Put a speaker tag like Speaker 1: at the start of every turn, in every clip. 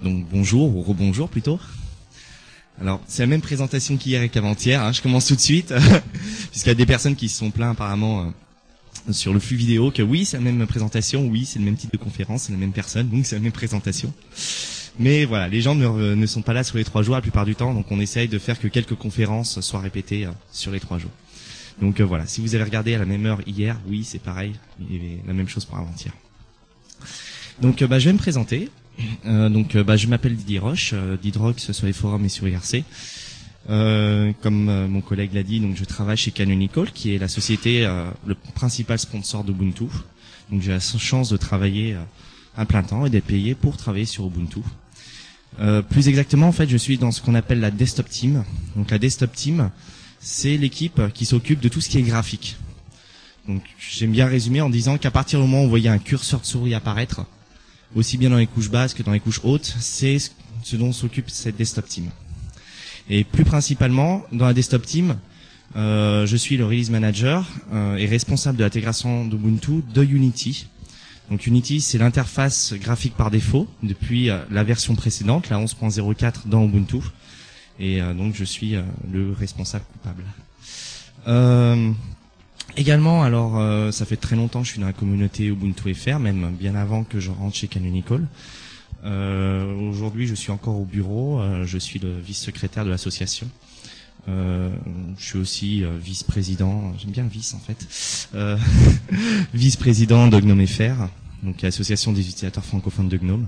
Speaker 1: Donc bonjour ou rebonjour plutôt. Alors c'est la même présentation qu'hier et qu'avant-hier, hein. Je commence tout de suite puisqu'il y a des personnes qui se sont plaints apparemment sur le flux vidéo que oui c'est la même présentation, oui c'est le même type de conférence, c'est la même personne, donc c'est la même présentation. Mais voilà, les gens ne sont pas là sur les 3 jours la plupart du temps, donc on essaye de faire que quelques conférences soient répétées sur les 3 jours. Donc voilà, si vous avez regardé à la même heure hier, oui c'est pareil, et la même chose pour avant-hier. Donc je vais me présenter. Je m'appelle Didier Roche, d'Hydrox sur les forums et sur IRC. Comme mon collègue l'a dit, donc je travaille chez Canonical, qui est la société, le principal sponsor d'Ubuntu. Donc j'ai la chance de travailler à plein temps et d'être payé pour travailler sur Ubuntu. Plus exactement, en fait, je suis dans ce qu'on appelle la Desktop Team. Donc la Desktop Team, c'est l'équipe qui s'occupe de tout ce qui est graphique. Donc j'aime bien résumer en disant qu'à partir du moment où vous voyez un curseur de souris apparaître, aussi bien dans les couches basses que dans les couches hautes, c'est ce dont s'occupe cette Desktop Team. Et plus principalement, dans la Desktop Team, je suis le Release Manager et responsable de l'intégration d'Ubuntu de Unity. Donc Unity, c'est l'interface graphique par défaut depuis la version précédente, la 11.04 dans Ubuntu. Et donc je suis le responsable coupable. Également, alors ça fait très longtemps que je suis dans la communauté Ubuntu FR, même bien avant que je rentre chez Canonical. Aujourd'hui, je suis encore au bureau, je suis le vice-secrétaire de l'association. Je suis aussi vice-président, j'aime bien le vice en fait, vice-président de GNOME FR, donc l'association des utilisateurs francophones de GNOME.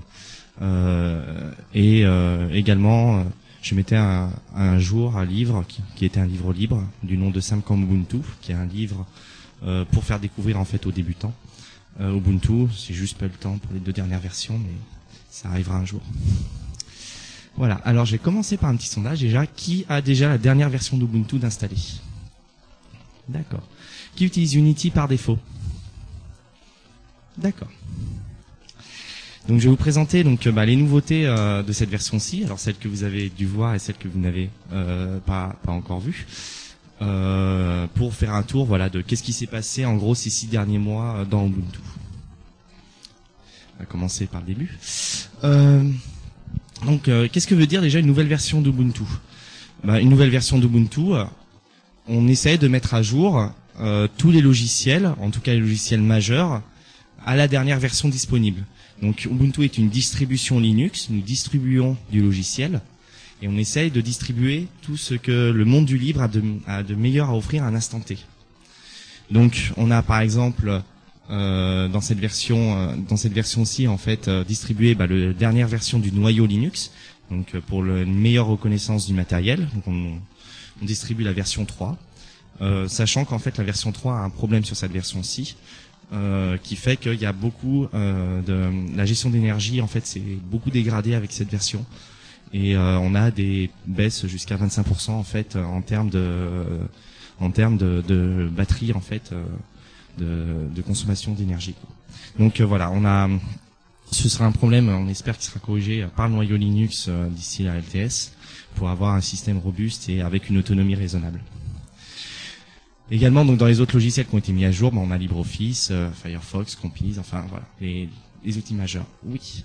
Speaker 1: Également, je mettais un jour un livre qui était un livre libre du nom de Sam comme Ubuntu, qui est un livre pour faire découvrir en fait aux débutants Ubuntu. C'est juste pas le temps pour les 2 dernières versions, mais ça arrivera un jour. Voilà. Alors je vais commencer par un petit sondage déjà. Qui a déjà la dernière version d'Ubuntu d'installer? D'accord. Qui utilise Unity par défaut? D'accord. Donc je vais vous présenter les nouveautés de cette version-ci, alors celles que vous avez dû voir et celles que vous n'avez pas encore vues, pour faire un tour de qu'est-ce qui s'est passé en gros ces 6 derniers mois dans Ubuntu. On va commencer par le début. Qu'est-ce que veut dire déjà une nouvelle version d'Ubuntu? Une nouvelle version d'Ubuntu, on essaie de mettre à jour tous les logiciels, en tout cas les logiciels majeurs, à la dernière version disponible. Donc Ubuntu est une distribution Linux, nous distribuons du logiciel et on essaye de distribuer tout ce que le monde du libre a de meilleur à offrir à un instant T. Donc on a par exemple dans cette version-ci en fait distribué la dernière version du noyau Linux, donc pour une meilleure reconnaissance du matériel. Donc on distribue la version 3, sachant qu'en fait la version 3 a un problème sur cette version-ci. Qui fait qu'il y a beaucoup la gestion d'énergie en fait c'est beaucoup dégradé avec cette version et on a des baisses jusqu'à 25% en fait en termes de batterie en fait de consommation d'énergie. Donc voilà, ce sera un problème, on espère qu'il sera corrigé par le noyau Linux d'ici la LTS pour avoir un système robuste et avec une autonomie raisonnable. Également, donc dans les autres logiciels qui ont été mis à jour, on a LibreOffice, Firefox, Compiz, enfin voilà, les outils majeurs. Oui.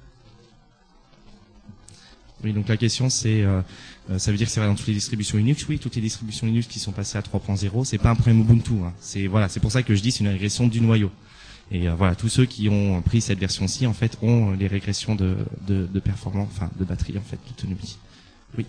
Speaker 1: Oui, donc la question c'est, ça veut dire que c'est vrai dans toutes les distributions Linux? Oui, toutes les distributions Linux qui sont passées à 3.0, c'est pas un problème Ubuntu. Hein. C'est pour ça que je dis c'est une régression du noyau. Et tous ceux qui ont pris cette version-ci en fait ont les régressions de performance, enfin de batterie en fait, d'autonomie. Oui.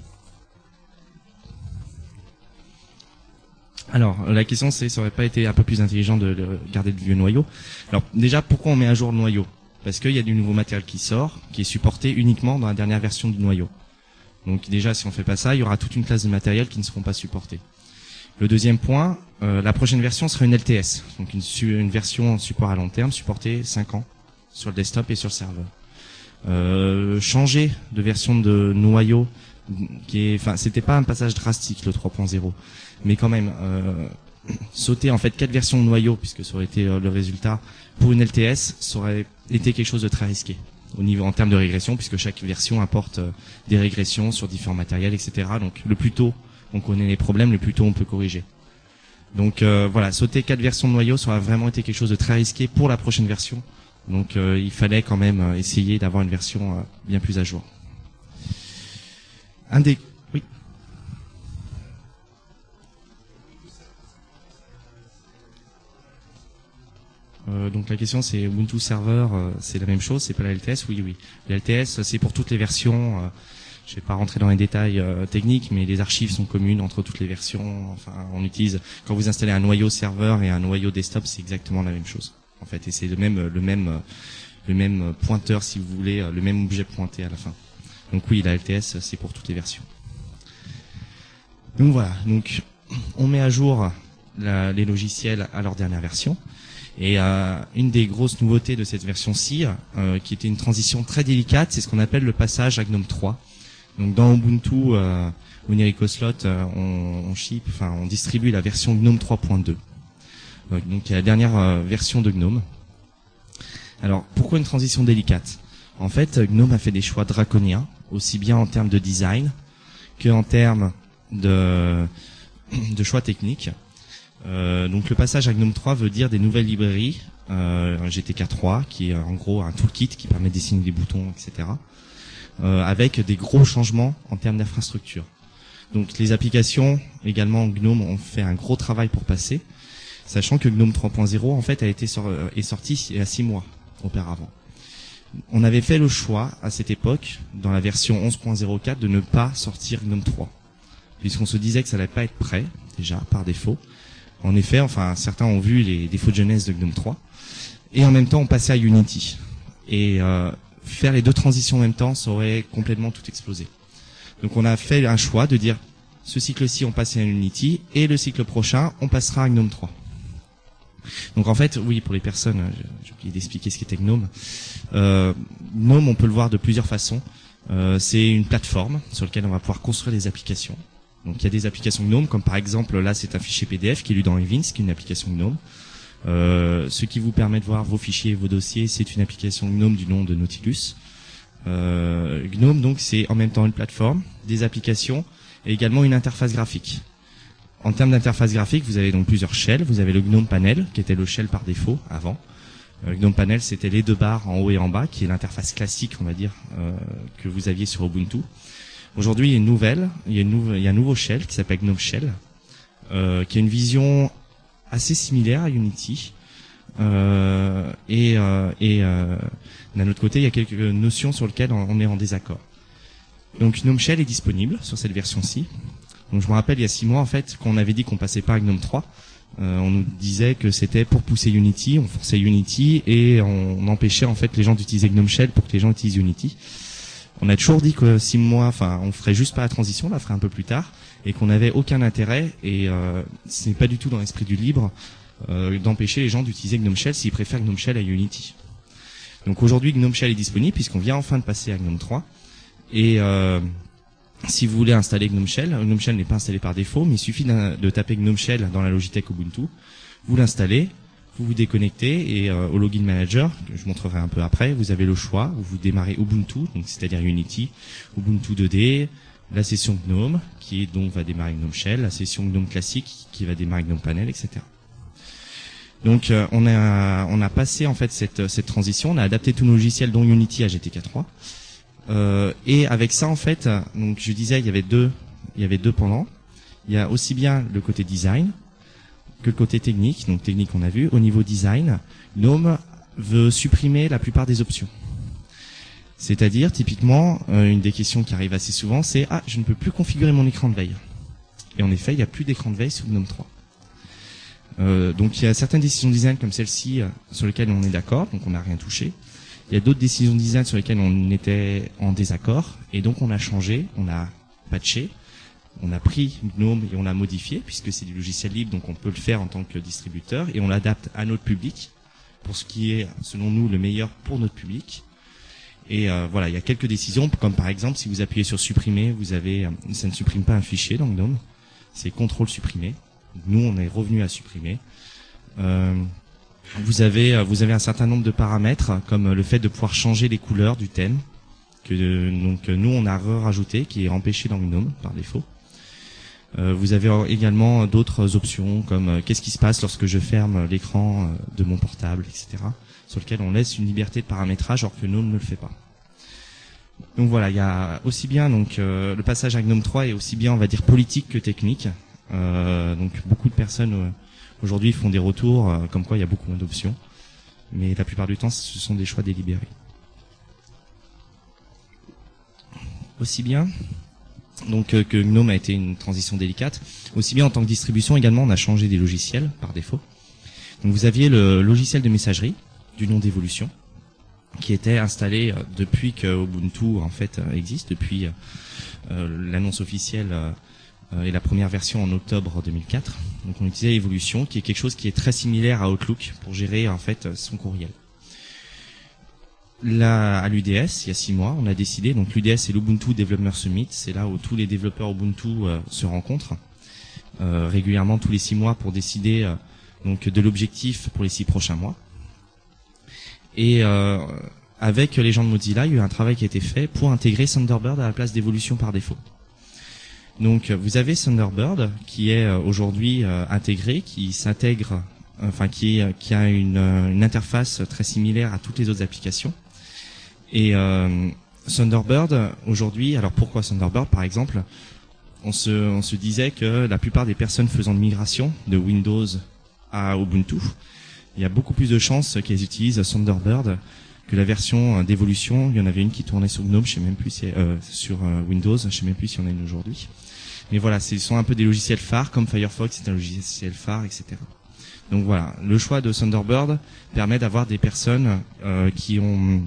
Speaker 1: Alors, la question c'est, ça aurait pas été un peu plus intelligent de garder le vieux noyau? Alors, déjà, pourquoi on met à jour le noyau? Parce qu'il y a du nouveau matériel qui sort, qui est supporté uniquement dans la dernière version du noyau. Donc déjà, si on fait pas ça, il y aura toute une classe de matériel qui ne seront pas supportés. Le deuxième point, la prochaine version sera une LTS, donc une version en support à long terme, supportée 5 ans, sur le desktop et sur le serveur. Changer de version de noyau, c'était pas un passage drastique, le 3.0. Mais quand même, sauter en fait 4 versions de noyau, puisque ça aurait été le résultat pour une LTS, ça aurait été quelque chose de très risqué en termes de régression, puisque chaque version apporte des régressions sur différents matériels, etc. Donc le plus tôt on connaît les problèmes, le plus tôt on peut corriger. Donc sauter 4 versions de noyau, ça aurait vraiment été quelque chose de très risqué pour la prochaine version, Donc il fallait quand même essayer d'avoir une version bien plus à jour. Oui. Donc la question c'est Ubuntu Server, c'est la même chose, c'est pas la LTS? Oui, oui. La LTS c'est pour toutes les versions. Je vais pas rentrer dans les détails techniques, mais les archives sont communes entre toutes les versions. Enfin, on utilise, quand vous installez un noyau serveur et un noyau desktop, c'est exactement la même chose, en fait, et c'est le même pointeur, si vous voulez, le même objet pointé à la fin. Donc oui, la LTS c'est pour toutes les versions. Donc voilà, donc on met à jour les logiciels à leur dernière version. Et une des grosses nouveautés de cette version-ci, qui était une transition très délicate, c'est ce qu'on appelle le passage à GNOME 3. Donc dans Ubuntu, Oniricoslot, on distribue la version GNOME 3.2. Donc c'est la dernière version de GNOME. Alors pourquoi une transition délicate? En fait, GNOME a fait des choix draconiens, aussi bien en termes de design que en termes de choix techniques. Donc le passage à GNOME 3 veut dire des nouvelles librairies, GTK3, qui est en gros un toolkit qui permet de dessiner des boutons, etc. Avec des gros changements en termes d'infrastructure. Donc les applications, également GNOME, ont fait un gros travail pour passer, sachant que GNOME 3.0 en fait est sorti il y a 6 mois auparavant. On avait fait le choix à cette époque, dans la version 11.04, de ne pas sortir GNOME 3, puisqu'on se disait que ça n'allait pas être prêt, déjà, par défaut. En effet, certains ont vu les défauts de jeunesse de GNOME 3, et en même temps on passait à Unity. Et faire les deux transitions en même temps, ça aurait complètement tout explosé. Donc on a fait un choix de dire, ce cycle-ci on passe à Unity, et le cycle prochain on passera à GNOME 3. Donc en fait, oui, pour les personnes, j'ai oublié d'expliquer ce qu'était GNOME. GNOME, on peut le voir de plusieurs façons. C'est une plateforme sur laquelle on va pouvoir construire des applications. Donc il y a des applications GNOME, comme par exemple, là c'est un fichier PDF qui est lu dans Evins, qui est une application GNOME. Ce qui vous permet de voir vos fichiers et vos dossiers, c'est une application GNOME du nom de Nautilus. GNOME, donc, c'est en même temps une plateforme, des applications et également une interface graphique. En termes d'interface graphique, vous avez donc plusieurs shells. Vous avez le GNOME Panel, qui était le shell par défaut avant. GNOME Panel, c'était les deux barres en haut et en bas, qui est l'interface classique, on va dire, que vous aviez sur Ubuntu. Aujourd'hui, il y a un nouveau shell qui s'appelle GNOME Shell, qui a une vision assez similaire à Unity. D'un autre côté, il y a quelques notions sur lesquelles on est en désaccord. Donc GNOME Shell est disponible sur cette version-ci. Donc je me rappelle il y a 6 mois en fait qu'on avait dit qu'on passait pas à GNOME 3. On nous disait que c'était pour pousser Unity, on forçait Unity et on empêchait en fait les gens d'utiliser GNOME Shell pour que les gens utilisent Unity. On a toujours dit que 6 mois, on ferait juste pas la transition, on la ferait un peu plus tard, et qu'on n'avait aucun intérêt, et ce n'est pas du tout dans l'esprit du libre d'empêcher les gens d'utiliser GNOME Shell s'ils préfèrent GNOME Shell à Unity. Donc aujourd'hui GNOME Shell est disponible puisqu'on vient enfin de passer à GNOME 3, et si vous voulez installer GNOME Shell n'est pas installé par défaut, mais il suffit de taper GNOME Shell dans la Logitech Ubuntu, vous l'installez, vous vous déconnectez et au Login Manager, que je montrerai un peu après, vous avez le choix, vous démarrez Ubuntu, donc c'est-à-dire Unity, Ubuntu 2D, la session GNOME, qui donc va démarrer GNOME Shell, la session GNOME classique, qui va démarrer GNOME Panel, etc. Donc on a passé en fait cette transition, on a adapté tous nos logiciels dont Unity à GTK3. Et avec ça en fait, donc je disais il y avait deux pendant. Il y a aussi bien le côté design que le côté technique. Donc technique on a vu. Au niveau design, GNOME veut supprimer la plupart des options. C'est-à-dire typiquement une des questions qui arrive assez souvent, c'est je ne peux plus configurer mon écran de veille. Et en effet, il n'y a plus d'écran de veille sous GNOME 3. Donc il y a certaines décisions de design comme celle-ci sur lesquelles on est d'accord, donc on n'a rien touché. Il y a d'autres décisions de design sur lesquelles on était en désaccord, et donc on a changé, on a patché, on a pris GNOME et on l'a modifié, puisque c'est du logiciel libre, donc on peut le faire en tant que distributeur, et on l'adapte à notre public, pour ce qui est, selon nous, le meilleur pour notre public. Et voilà, il y a quelques décisions, comme par exemple, si vous appuyez sur supprimer, ça ne supprime pas un fichier dans GNOME, c'est contrôle supprimer. Nous, on est revenu à supprimer. Vous avez un certain nombre de paramètres, comme le fait de pouvoir changer les couleurs du thème, donc nous on a rajouté, qui est empêché dans GNOME par défaut. Vous avez également d'autres options, comme qu'est-ce qui se passe lorsque je ferme l'écran de mon portable, etc. sur lequel on laisse une liberté de paramétrage, alors que GNOME ne le fait pas. Donc voilà, il y a aussi bien le passage à GNOME 3 est aussi bien, on va dire, politique que technique. Donc beaucoup de personnes aujourd'hui font des retours comme quoi il y a beaucoup moins d'options, mais la plupart du temps ce sont des choix délibérés. Aussi bien que GNOME a été une transition délicate, aussi bien en tant que distribution également on a changé des logiciels par défaut. Donc vous aviez le logiciel de messagerie du nom d'évolution qui était installé depuis que Ubuntu en fait existe, depuis l'annonce officielle et la première version en octobre 2004. Donc on utilisait Evolution, qui est quelque chose qui est très similaire à Outlook pour gérer en fait son courriel. Là, à l'UDS, il y a 6 mois, on a décidé, donc l'UDS c'est l'Ubuntu Developer Summit, c'est là où tous les développeurs Ubuntu se rencontrent régulièrement tous les 6 mois pour décider donc de l'objectif pour les 6 prochains mois. Et avec les gens de Mozilla, il y a eu un travail qui a été fait pour intégrer Thunderbird à la place d'Evolution par défaut. Donc vous avez Thunderbird qui est aujourd'hui intégré, qui s'intègre, enfin qui a une interface très similaire à toutes les autres applications. Et Thunderbird aujourd'hui, alors pourquoi Thunderbird par exemple? On se disait que la plupart des personnes faisant de migration de Windows à Ubuntu, il y a beaucoup plus de chances qu'elles utilisent Thunderbird que la version d'évolution. Il y en avait une qui tournait sur GNOME, je sais même plus si sur Windows, je sais même plus s'il y en a une aujourd'hui. Mais voilà, ce sont un peu des logiciels phares comme Firefox, c'est un logiciel phare, etc. Donc voilà, le choix de Thunderbird permet d'avoir des personnes qui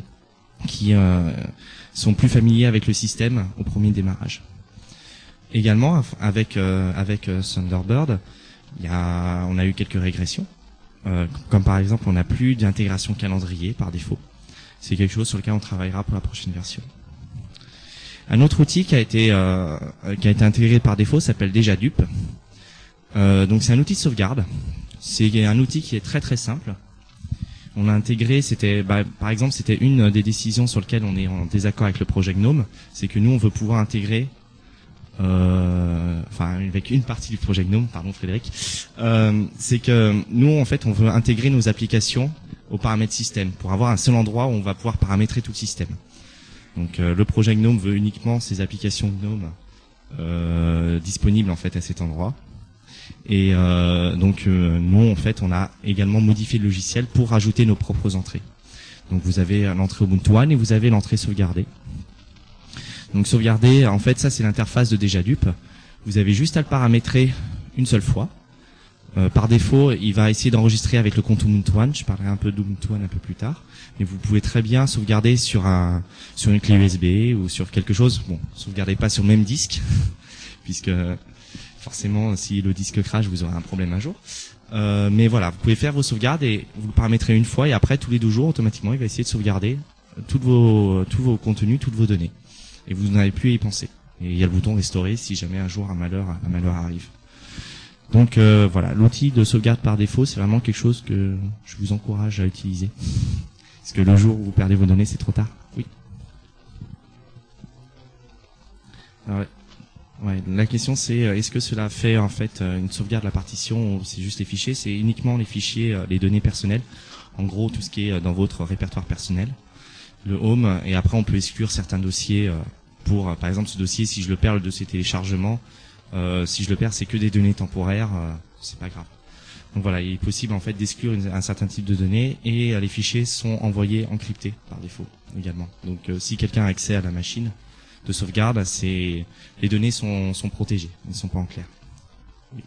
Speaker 1: sont plus familiers avec le système au premier démarrage. Également, avec Thunderbird, on a eu quelques régressions. Comme par exemple, on n'a plus d'intégration calendrier par défaut. C'est quelque chose sur lequel on travaillera pour la prochaine version. Un autre outil qui a été intégré par défaut s'appelle DejaDup. Donc c'est un outil de sauvegarde. C'est un outil qui est très très simple. On a intégré, par exemple, c'était une des décisions sur lesquelles on est en désaccord avec le projet GNOME, c'est que nous on veut pouvoir intégrer avec une partie du projet GNOME, pardon Frédéric, c'est que nous en fait on veut intégrer nos applications aux paramètres système pour avoir un seul endroit où on va pouvoir paramétrer tout le système. Donc le projet GNOME veut uniquement ces applications GNOME disponibles en fait à cet endroit. Et nous en fait on a également modifié le logiciel pour rajouter nos propres entrées. Donc vous avez l'entrée Ubuntu One et vous avez l'entrée sauvegardée. Donc sauvegarder, en fait, ça c'est l'interface de DejaDup. Vous avez juste à le paramétrer une seule fois. Par défaut, il va essayer d'enregistrer avec le compte Ubuntu One. Je parlerai un peu d'Ubuntu One un peu plus tard. Mais vous pouvez très bien sauvegarder sur une clé USB ou sur quelque chose. Bon, sauvegardez pas sur le même disque, puisque forcément, si le disque crash, vous aurez un problème un jour. Mais voilà, vous pouvez faire vos sauvegardes et vous le paramétrez une fois et après, tous les 12 jours, automatiquement, il va essayer de sauvegarder tous vos contenus, toutes vos données. Et vous n'avez plus à y penser. Et il y a le bouton restaurer si jamais un jour un malheur arrive. Donc voilà, l'outil de sauvegarde par défaut, c'est vraiment quelque chose que je vous encourage à utiliser. Parce que le jour où vous perdez vos données, c'est trop tard. Oui. Alors, ouais, la question c'est est-ce que cela fait en fait une sauvegarde de la partition ou c'est juste les fichiers? C'est uniquement les fichiers, les données personnelles. En gros, tout ce qui est dans votre répertoire personnel. Le home, et après on peut exclure certains dossiers par exemple ce dossier, si je le perds, le dossier téléchargement, si je le perds c'est que des données temporaires, c'est pas grave. Donc voilà, il est possible en fait d'exclure un certain type de données et les fichiers sont envoyés encryptés par défaut également. Donc si quelqu'un a accès à la machine de sauvegarde, les données sont protégées, elles ne sont pas en clair. Oui.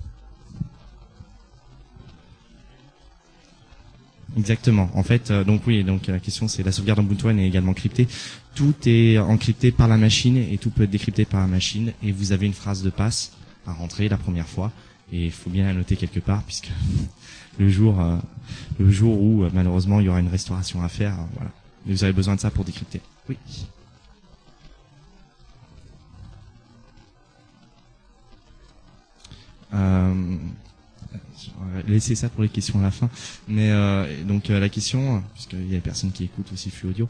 Speaker 1: Exactement. En fait, donc la question c'est la sauvegarde en Ubuntu One est également cryptée. Tout est encrypté par la machine et tout peut être décrypté par la machine. Et vous avez une phrase de passe à rentrer la première fois. Et il faut bien la noter quelque part puisque le jour où malheureusement il y aura une restauration à faire, voilà. Vous avez besoin de ça pour décrypter. Oui. Laissez ça pour les questions à la fin. Mais la question, puisqu'il y a personne qui écoute aussi flux audio,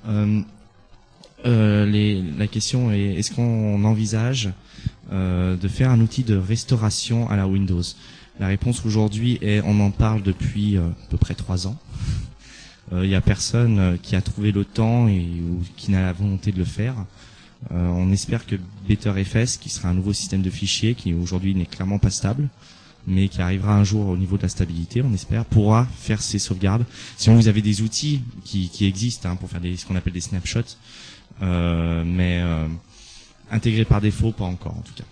Speaker 1: la question est est-ce qu'on envisage de faire un outil de restauration à la Windows? La réponse aujourd'hui est on en parle depuis à peu près 3 ans. Il y a personne qui a trouvé le temps ou qui n'a la volonté de le faire. On espère que BetterFS, qui sera un nouveau système de fichiers qui aujourd'hui n'est clairement pas stable, mais qui arrivera un jour au niveau de la stabilité, on espère, pourra faire ces sauvegardes. Si vous avez des outils qui existent pour faire ce qu'on appelle des snapshots, mais intégrés par défaut, pas encore en tout cas.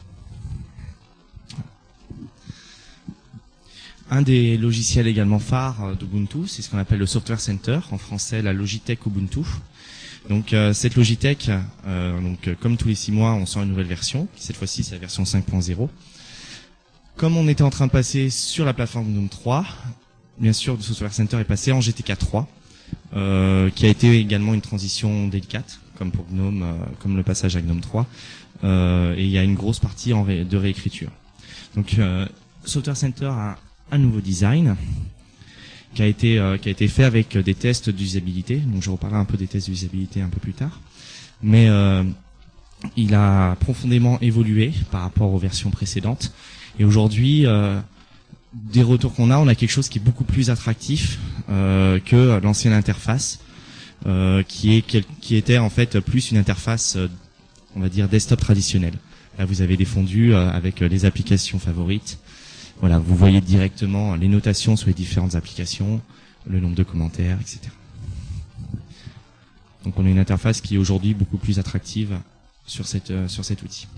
Speaker 1: Un des logiciels également phares d'Ubuntu, c'est ce qu'on appelle le Software Center, en français la Logitech Ubuntu. Donc cette Logitech, comme tous les 6 mois, on sort une nouvelle version. Cette fois-ci, c'est la version 5.0. Comme on était en train de passer sur la plateforme GNOME 3, bien sûr, le Software Center est passé en GTK 3, qui a été également une transition délicate, comme pour GNOME, comme le passage à GNOME 3. Et il y a une grosse partie de réécriture. Donc Software Center a un nouveau design qui a été fait avec des tests d'usabilité. Donc je reparlerai un peu des tests d'usabilité un peu plus tard. Mais il a profondément évolué par rapport aux versions précédentes. Et aujourd'hui, des retours qu'on a, on a quelque chose qui est beaucoup plus attractif que l'ancienne interface, qui était en fait plus une interface, on va dire desktop traditionnelle. Là, vous avez des fondus avec les applications favorites. Voilà, vous voyez directement les notations sur les différentes applications, le nombre de commentaires, etc. Donc on a une interface qui est aujourd'hui beaucoup plus attractive sur cet outil.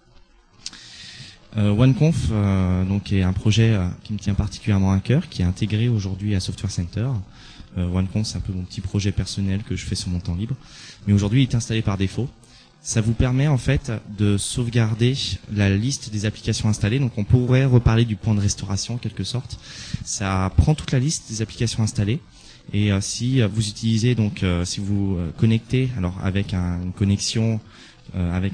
Speaker 1: OneConf donc est un projet qui me tient particulièrement à cœur, qui est intégré aujourd'hui à Software Center. OneConf, c'est un peu mon petit projet personnel que je fais sur mon temps libre, mais aujourd'hui il est installé par défaut. Ça vous permet en fait de sauvegarder la liste des applications installées. Donc on pourrait reparler du point de restauration en quelque sorte. Ça prend toute la liste des applications installées. Et si vous utilisez donc si vous connectez alors avec une connexion avec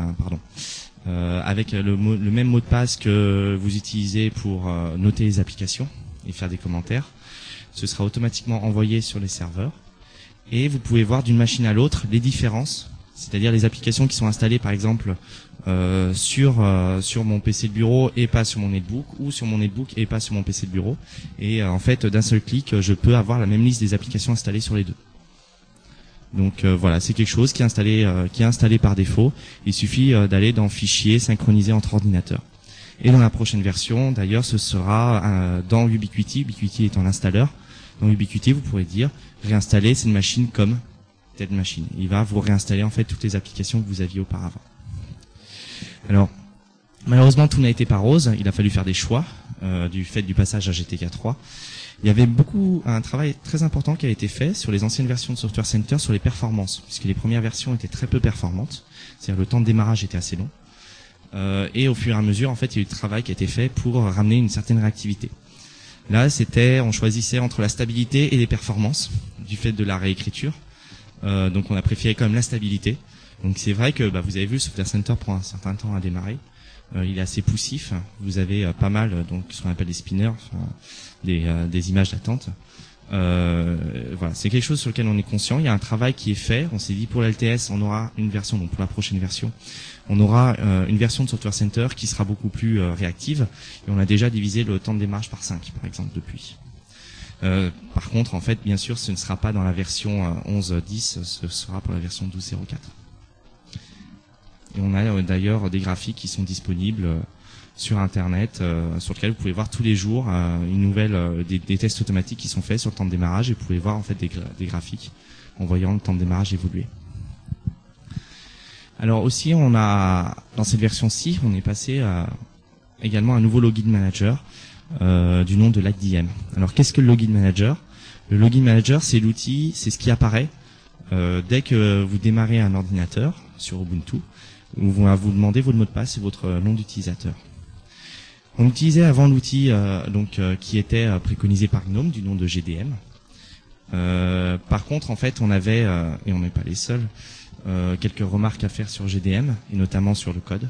Speaker 1: avec le même mot de passe que vous utilisez pour noter les applications et faire des commentaires, ce sera automatiquement envoyé sur les serveurs. Et vous pouvez voir d'une machine à l'autre les différences. C'est-à-dire les applications qui sont installées par exemple sur mon PC de bureau et pas sur mon netbook, ou sur mon netbook et pas sur mon PC de bureau. Et en fait, d'un seul clic, je peux avoir la même liste des applications installées sur les deux. Donc voilà, c'est quelque chose qui est installé par défaut. Il suffit d'aller dans Fichier, synchroniser entre ordinateurs. Et dans la prochaine version, d'ailleurs, ce sera dans Ubiquiti. Ubiquiti étant l'installeur. Dans Ubiquiti, vous pourrez dire réinstaller cette machine comme telle machine. Il va vous réinstaller en fait toutes les applications que vous aviez auparavant. Alors, malheureusement, tout n'a été pas rose. Il a fallu faire des choix du fait du passage à GTK 3. Il y avait un travail très important qui a été fait sur les anciennes versions de Software Center sur les performances, puisque les premières versions étaient très peu performantes. C'est-à-dire le temps de démarrage était assez long. Et au fur et à mesure, en fait, il y a eu du travail qui a été fait pour ramener une certaine réactivité. Là, on choisissait entre la stabilité et les performances du fait de la réécriture. Donc on a préféré quand même la stabilité. Donc c'est vrai que vous avez vu, le Software Center prend un certain temps à démarrer. Il est assez poussif. Vous avez pas mal donc ce qu'on appelle des spinners, des images d'attente. Voilà, c'est quelque chose sur lequel on est conscient. Il y a un travail qui est fait. On s'est dit pour l'LTS, on aura une version, donc pour la prochaine version, on aura une version de Software Center qui sera beaucoup plus réactive. Et on a déjà divisé le temps de démarrage par 5, par exemple, depuis. Par contre, en fait, bien sûr, ce ne sera pas dans la version 11.10, ce sera pour la version 12.04. Et on a d'ailleurs des graphiques qui sont disponibles sur Internet, sur lesquels vous pouvez voir tous les jours des tests automatiques qui sont faits sur le temps de démarrage, et vous pouvez voir en fait des graphiques en voyant le temps de démarrage évoluer. Alors aussi, dans cette version-ci, on est passé également à un nouveau login manager. Du nom de LogDM. Alors qu'est-ce que le Login Manager? Le Login Manager, c'est l'outil, c'est ce qui apparaît dès que vous démarrez un ordinateur sur Ubuntu, où on va vous demander votre mot de passe et votre nom d'utilisateur. On utilisait avant l'outil qui était préconisé par GNOME du nom de GDM. Par contre, en fait, on avait, et on n'est pas les seuls, quelques remarques à faire sur GDM, et notamment sur le code,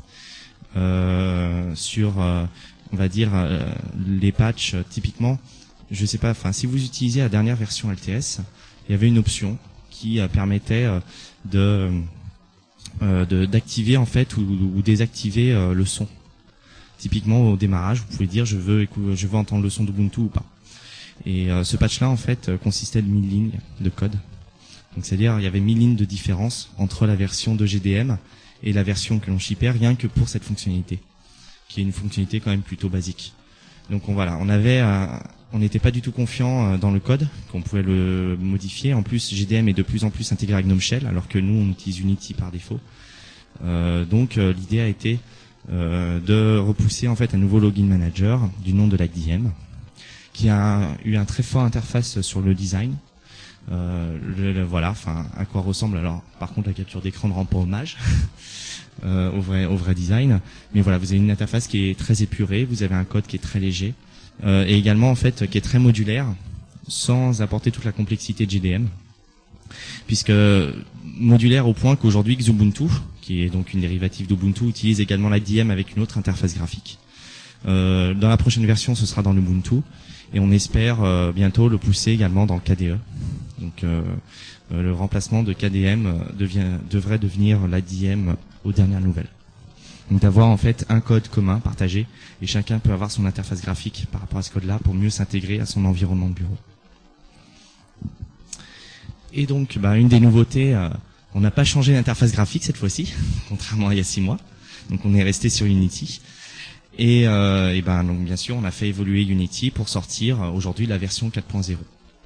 Speaker 1: on va dire les patchs typiquement, je sais pas, enfin si vous utilisez la dernière version LTS, il y avait une option qui permettait d'activer en fait ou désactiver le son. Typiquement au démarrage, vous pouvez dire je veux entendre le son d'Ubuntu ou pas. Et ce patch-là, en fait, consistait de 1000 lignes de code. Donc, c'est-à-dire, il y avait 1000 lignes de différence entre la version de GDM et la version que l'on shippait, rien que pour cette fonctionnalité, qui est une fonctionnalité quand même plutôt basique. Donc, on n'était pas du tout confiant dans le code, qu'on pouvait le modifier. En plus, GDM est de plus en plus intégré avec GNOME Shell, alors que nous, on utilise Unity par défaut. Donc, l'idée a été de repousser en fait un nouveau login manager du nom de l'IDM, qui a eu un très fort interface sur le design. Voilà, enfin, à quoi ressemble. Alors, par contre, la capture d'écran ne rend pas hommage au vrai design. Mais voilà, vous avez une interface qui est très épurée, vous avez un code qui est très léger, et également en fait qui est très modulaire, sans apporter toute la complexité de GDM, puisque modulaire au point qu'aujourd'hui Xubuntu, qui est donc une dérivative d'Ubuntu, utilise également l'IDM avec une autre interface graphique. Dans la prochaine version, ce sera dans l'Ubuntu, et on espère bientôt le pousser également dans KDE. Donc le remplacement de KDM devrait devenir l'IDM aux dernières nouvelles. Donc d'avoir en fait un code commun partagé, et chacun peut avoir son interface graphique par rapport à ce code-là pour mieux s'intégrer à son environnement de bureau. Et donc une des nouveautés, on n'a pas changé d'interface graphique cette fois-ci, contrairement à il y a 6 mois. Donc on est resté sur Unity. Et donc bien sûr, on a fait évoluer Unity pour sortir aujourd'hui la version 4.0.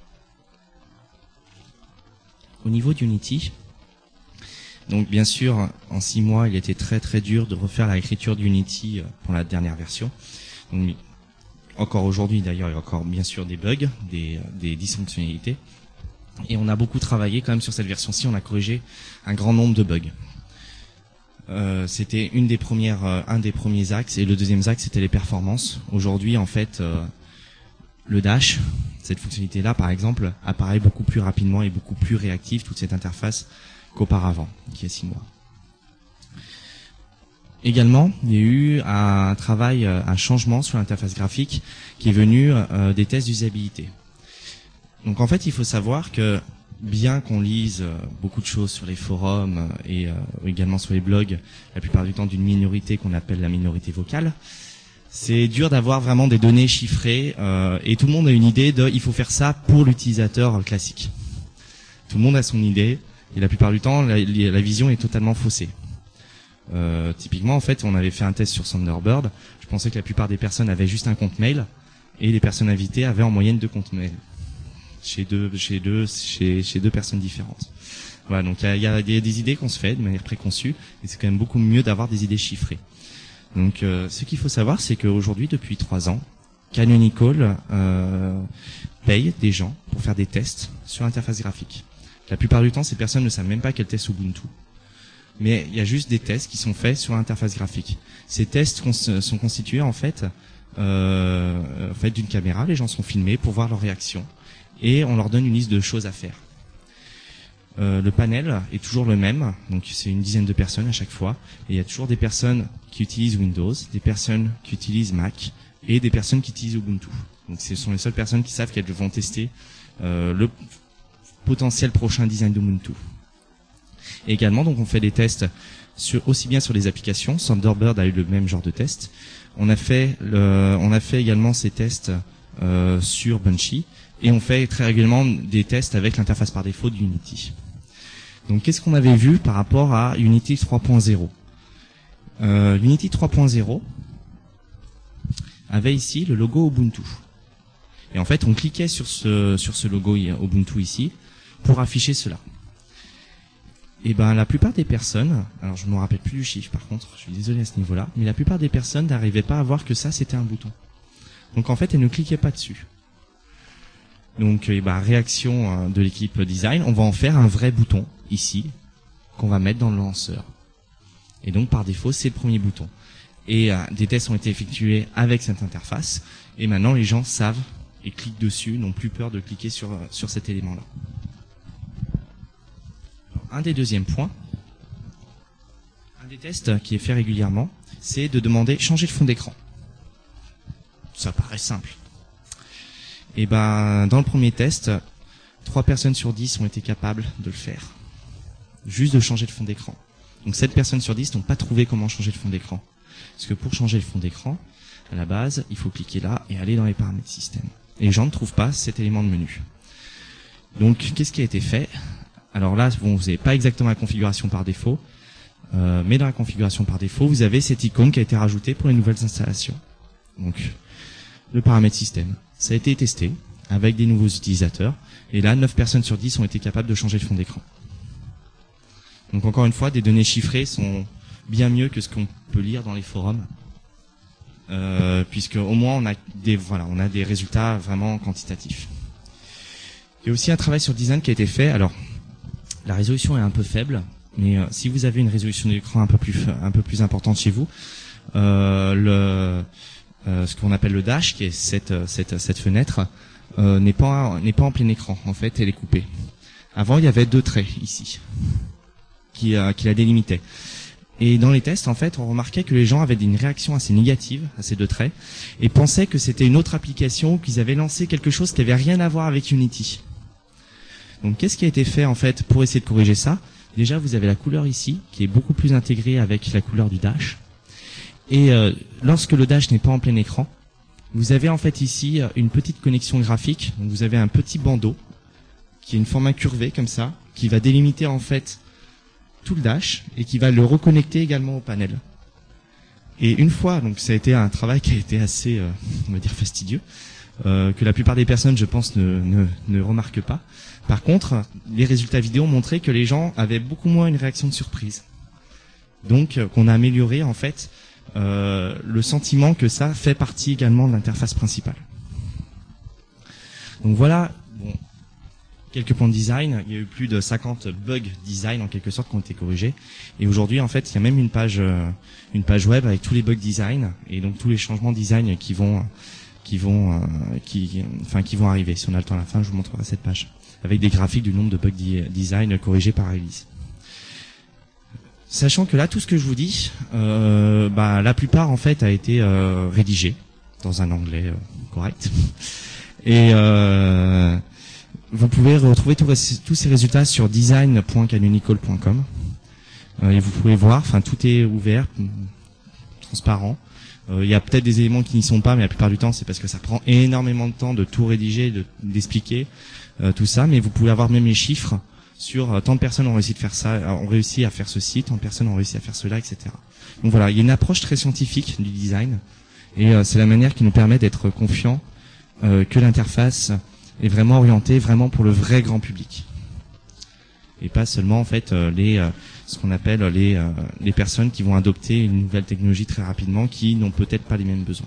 Speaker 1: Au niveau d'Unity, donc bien sûr, en 6 mois, il était très très dur de refaire la écriture d'Unity pour la dernière version. Donc, encore aujourd'hui d'ailleurs, il y a encore bien sûr des bugs, des dysfonctionnalités. Et on a beaucoup travaillé quand même sur cette version-ci, on a corrigé un grand nombre de bugs. C'était un des premiers axes, et le deuxième axe c'était les performances. Aujourd'hui en fait, le Dash, cette fonctionnalité-là par exemple, apparaît beaucoup plus rapidement et beaucoup plus réactive, toute cette interface, qu'auparavant, qui y a 6 mois. Également, il y a eu un changement sur l'interface graphique qui est venu des tests d'usabilité. Donc en fait, il faut savoir que bien qu'on lise beaucoup de choses sur les forums et également sur les blogs, la plupart du temps d'une minorité qu'on appelle la minorité vocale, c'est dur d'avoir vraiment des données chiffrées et tout le monde a une idée de il faut faire ça pour l'utilisateur classique. Tout le monde a son idée et la plupart du temps la vision est totalement faussée. Typiquement en fait on avait fait un test sur Thunderbird, je pensais que la plupart des personnes avaient juste un compte mail et les personnes invitées avaient en moyenne 2 comptes mail chez deux personnes différentes. Voilà, donc il y a des idées qu'on se fait de manière préconçue et c'est quand même beaucoup mieux d'avoir des idées chiffrées. Donc ce qu'il faut savoir, c'est qu'aujourd'hui, depuis 3 ans, Canonical paye des gens pour faire des tests sur l'interface graphique. La plupart du temps, ces personnes ne savent même pas qu'elles testent Ubuntu. Mais il y a juste des tests qui sont faits sur l'interface graphique. Ces tests sont constitués en fait d'une caméra. Les gens sont filmés pour voir leurs réactions et on leur donne une liste de choses à faire. Le panel est toujours le même, donc c'est une dizaine de personnes à chaque fois, et il y a toujours des personnes qui utilisent Windows, des personnes qui utilisent Mac, et des personnes qui utilisent Ubuntu. Donc ce sont les seules personnes qui savent qu'elles vont tester le potentiel prochain design d'Ubuntu. Et également, donc on fait des tests aussi bien sur les applications, Thunderbird a eu le même genre de test. On a fait également ces tests sur Bunchy, et on fait très régulièrement des tests avec l'interface par défaut d'Unity. Donc qu'est-ce qu'on avait vu par rapport à Unity 3.0 Unity 3.0 avait ici le logo Ubuntu. Et en fait, on cliquait sur ce logo Ubuntu ici pour afficher cela. Et la plupart des personnes, alors je ne me rappelle plus du chiffre par contre, je suis désolé à ce niveau-là, mais la plupart des personnes n'arrivaient pas à voir que ça c'était un bouton. Donc en fait, elles ne cliquaient pas dessus. Donc réaction de l'équipe design, on va en faire un vrai bouton ici qu'on va mettre dans le lanceur. Et donc par défaut, c'est le premier bouton. Et des tests ont été effectués avec cette interface et maintenant les gens savent et cliquent dessus, n'ont plus peur de cliquer sur cet élément-là. Un des deuxièmes points, un des tests qui est fait régulièrement, c'est de demander changer le fond d'écran. Ça paraît simple. Et dans le premier test, 3 personnes sur 10 ont été capables de le faire. Juste de changer le fond d'écran. Donc 7 personnes sur 10 n'ont pas trouvé comment changer le fond d'écran. Parce que pour changer le fond d'écran, à la base, il faut cliquer là et aller dans les paramètres système. et les gens ne trouvent pas cet élément de menu. Donc, qu'est-ce qui a été fait? Alors là, bon, vous n'avez pas exactement la configuration par défaut, mais dans la configuration par défaut, vous avez cette icône qui a été rajoutée pour les nouvelles installations. Donc, le paramètre système. Ça a été testé avec des nouveaux utilisateurs, et là, 9 personnes sur 10 ont été capables de changer le fond d'écran. Donc encore une fois, des données chiffrées sont bien mieux que ce qu'on peut lire dans les forums, puisque au moins on a des résultats vraiment quantitatifs. Il y a aussi un travail sur design qui a été fait. Alors, la résolution est un peu faible, mais si vous avez une résolution d'écran un peu plus importante chez vous, ce qu'on appelle le dash, qui est cette fenêtre, n'est pas en plein écran. En fait, elle est coupée. Avant, il y avait 2 traits ici qui la délimitaient. Et dans les tests, en fait, on remarquait que les gens avaient une réaction assez négative à ces 2 traits et pensaient que c'était une autre application, qu'ils avaient lancé quelque chose qui avait rien à voir avec Unity. Donc, qu'est-ce qui a été fait en fait pour essayer de corriger ça? Déjà, vous avez la couleur ici, qui est beaucoup plus intégrée avec la couleur du dash. Et lorsque le dash n'est pas en plein écran, vous avez en fait ici une petite connexion graphique. Donc, vous avez un petit bandeau qui est une forme incurvée comme ça, qui va délimiter en fait tout le dash et qui va le reconnecter également au panel. Et une fois, donc ça a été un travail qui a été assez, on va dire fastidieux, que la plupart des personnes, je pense, ne remarquent pas. Par contre, les résultats vidéo montraient que les gens avaient beaucoup moins une réaction de surprise. Donc, qu'on a amélioré en fait le sentiment que ça fait partie également de l'interface principale. Donc voilà, bon, quelques points de design. Il y a eu plus de 50 bugs design en quelque sorte qui ont été corrigés. Et aujourd'hui, en fait, il y a même une page web avec tous les bugs design et donc tous les changements design qui vont arriver. Si on a le temps à la fin, je vous montrerai cette page avec des graphiques du nombre de bugs design corrigés par release. Sachant que là, tout ce que je vous dis, la plupart en fait a été rédigé dans un anglais correct. Et vous pouvez retrouver tous ces résultats sur design.canonicall.com. Et vous pouvez voir, enfin tout est ouvert, transparent. Il y a peut-être des éléments qui n'y sont pas, mais la plupart du temps c'est parce que ça prend énormément de temps de tout rédiger, d'expliquer tout ça. Mais vous pouvez avoir même les chiffres sur tant de personnes ont réussi à faire ceci, tant de personnes ont réussi à faire cela, etc. Donc voilà, il y a une approche très scientifique du design, et c'est la manière qui nous permet d'être confiants que l'interface est vraiment orientée vraiment pour le vrai grand public, et pas seulement en fait ce qu'on appelle les personnes qui vont adopter une nouvelle technologie très rapidement, qui n'ont peut-être pas les mêmes besoins.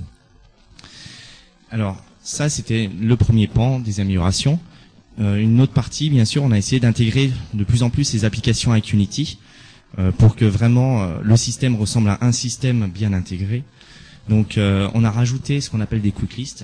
Speaker 1: Alors ça, c'était le premier pan des améliorations. Une autre partie, bien sûr, on a essayé d'intégrer de plus en plus ces applications avec Unity pour que vraiment le système ressemble à un système bien intégré. Donc on a rajouté ce qu'on appelle des quick lists.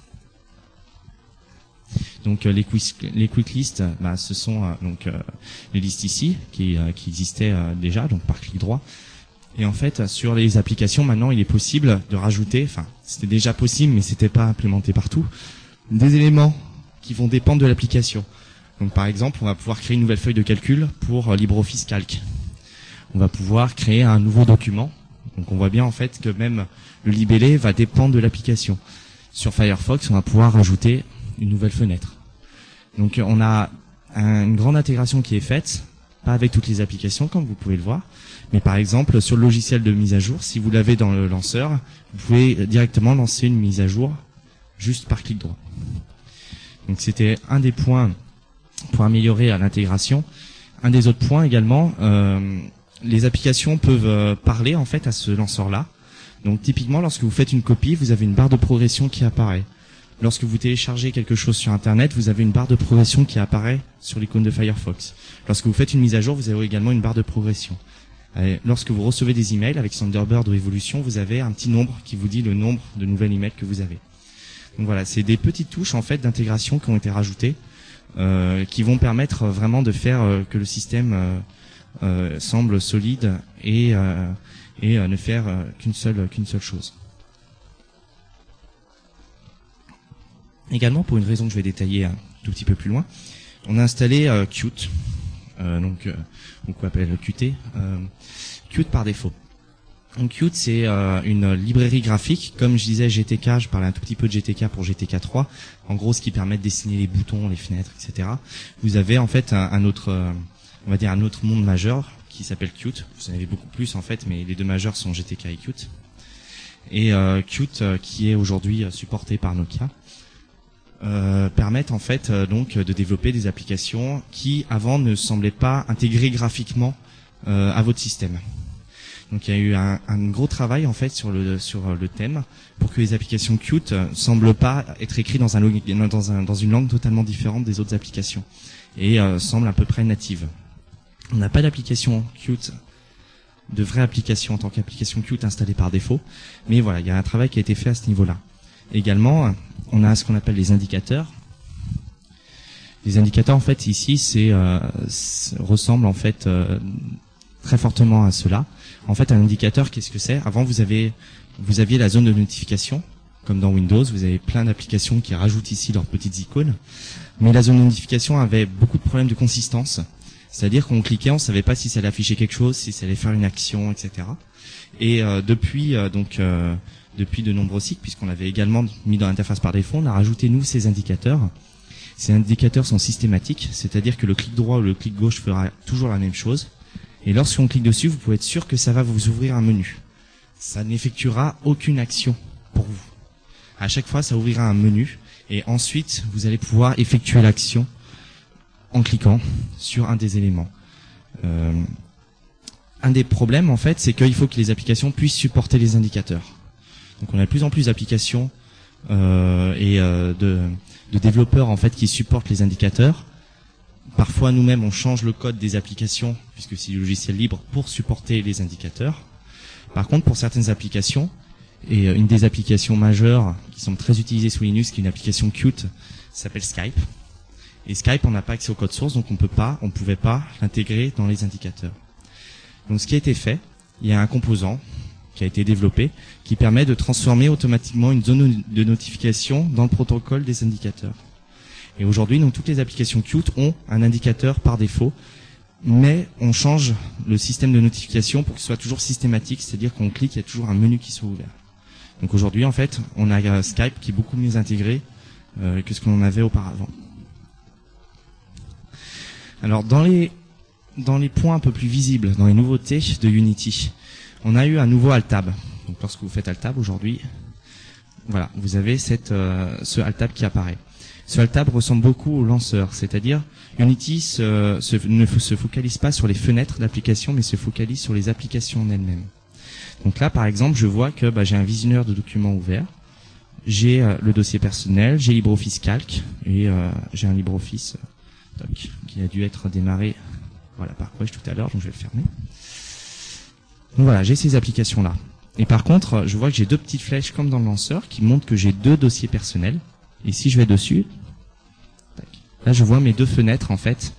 Speaker 1: Donc les quick lists, ce sont les listes ici qui existaient déjà, donc par clic droit. Et en fait, sur les applications, maintenant, il est possible de rajouter, enfin, c'était déjà possible, mais c'était pas implémenté partout, des éléments qui vont dépendre de l'application. Donc par exemple, on va pouvoir créer une nouvelle feuille de calcul pour LibreOffice Calc. On va pouvoir créer un nouveau document. Donc on voit bien en fait que même le libellé va dépendre de l'application. Sur Firefox, on va pouvoir rajouter une nouvelle fenêtre. Donc on a une grande intégration qui est faite, pas avec toutes les applications comme vous pouvez le voir, mais par exemple sur le logiciel de mise à jour, si vous l'avez dans le lanceur, vous pouvez directement lancer une mise à jour juste par clic droit. Donc c'était un des points pour améliorer l'intégration. Un des autres points également, les applications peuvent parler en fait à ce lanceur-là. Donc typiquement, lorsque vous faites une copie, vous avez une barre de progression qui apparaît. Lorsque vous téléchargez quelque chose sur Internet, vous avez une barre de progression qui apparaît sur l'icône de Firefox. Lorsque vous faites une mise à jour, vous avez également une barre de progression. Lorsque vous recevez des emails avec Thunderbird ou Evolution, vous avez un petit nombre qui vous dit le nombre de nouvelles emails que vous avez. Donc voilà, c'est des petites touches en fait d'intégration qui ont été rajoutées, qui vont permettre vraiment de faire que le système semble solide et ne faire qu'une seule chose. Également, pour une raison que je vais détailler un tout petit peu plus loin, on a installé Qt, donc on appelle Qt, Qt par défaut. Donc Qt, c'est une librairie graphique. Comme je disais GTK, je parlais un tout petit peu de GTK pour GTK 3. En gros, ce qui permet de dessiner les boutons, les fenêtres, etc. Vous avez en fait un autre, on va dire un autre monde majeur qui s'appelle Qt. Vous en avez beaucoup plus en fait, mais les deux majeurs sont GTK et Qt. Et Qt, qui est aujourd'hui supporté par Nokia, permettent en fait donc de développer des applications qui avant ne semblaient pas intégrées graphiquement à votre système. Donc il y a eu un gros travail en fait sur le thème pour que les applications Qt semblent pas être écrites dans une langue totalement différente des autres applications et semblent à peu près natives. On n'a pas d'application Qt, de vraie application en tant qu'application Qt installée par défaut, mais voilà, il y a un travail qui a été fait à ce niveau-là. Également, on a ce qu'on appelle les indicateurs. Les indicateurs en fait ici ressemblent en fait très fortement à cela. En fait, un indicateur, qu'est-ce que c'est? Avant, vous aviez la zone de notification, comme dans Windows, vous avez plein d'applications qui rajoutent ici leurs petites icônes. Mais la zone de notification avait beaucoup de problèmes de consistance. C'est-à-dire qu'on cliquait, on savait pas si ça allait afficher quelque chose, si ça allait faire une action, etc. Et depuis de nombreux cycles, puisqu'on l'avait également mis dans l'interface par défaut, on a rajouté nous ces indicateurs. Ces indicateurs sont systématiques, c'est-à-dire que le clic droit ou le clic gauche fera toujours la même chose. Et lorsqu'on clique dessus, vous pouvez être sûr que ça va vous ouvrir un menu. Ça n'effectuera aucune action pour vous. À chaque fois, ça ouvrira un menu et ensuite, vous allez pouvoir effectuer l'action en cliquant sur un des éléments. Un des problèmes, en fait, c'est qu'il faut que les applications puissent supporter les indicateurs. Donc, on a de plus en plus d'applications de développeurs, en fait, qui supportent les indicateurs. Parfois, nous-mêmes, on change le code des applications, puisque c'est du logiciel libre, pour supporter les indicateurs. Par contre, pour certaines applications, et une des applications majeures qui sont très utilisées sous Linux, qui est une application Qt, s'appelle Skype. Et Skype, on n'a pas accès au code source, donc on pouvait pas l'intégrer dans les indicateurs. Donc, ce qui a été fait, il y a un composant qui a été développé, qui permet de transformer automatiquement une zone de notification dans le protocole des indicateurs. Et aujourd'hui, donc, toutes les applications Qt ont un indicateur par défaut, mais on change le système de notification pour qu'il soit toujours systématique, c'est-à-dire qu'on clique, il y a toujours un menu qui soit ouvert. Donc aujourd'hui, en fait, on a Skype qui est beaucoup mieux intégré que ce qu'on avait auparavant. Alors, dans les points un peu plus visibles, dans les nouveautés de Unity, on a eu un nouveau Alt-Tab. Donc lorsque vous faites Alt-Tab aujourd'hui, voilà, vous avez ce Alt-Tab qui apparaît. Ce Alt-Tab ressemble beaucoup au lanceur, c'est-à-dire Unity ne se focalise pas sur les fenêtres d'application, mais se focalise sur les applications en elles-mêmes. Donc là, par exemple, je vois que j'ai un visionneur de documents ouvert, j'ai le dossier personnel, j'ai LibreOffice Calc, et j'ai un LibreOffice qui a dû être démarré par Quest tout à l'heure, donc je vais le fermer. Donc voilà, j'ai ces applications-là. Et par contre, je vois que j'ai deux petites flèches comme dans le lanceur qui montrent que j'ai deux dossiers personnels. Et si je vais dessus, là je vois mes deux fenêtres en fait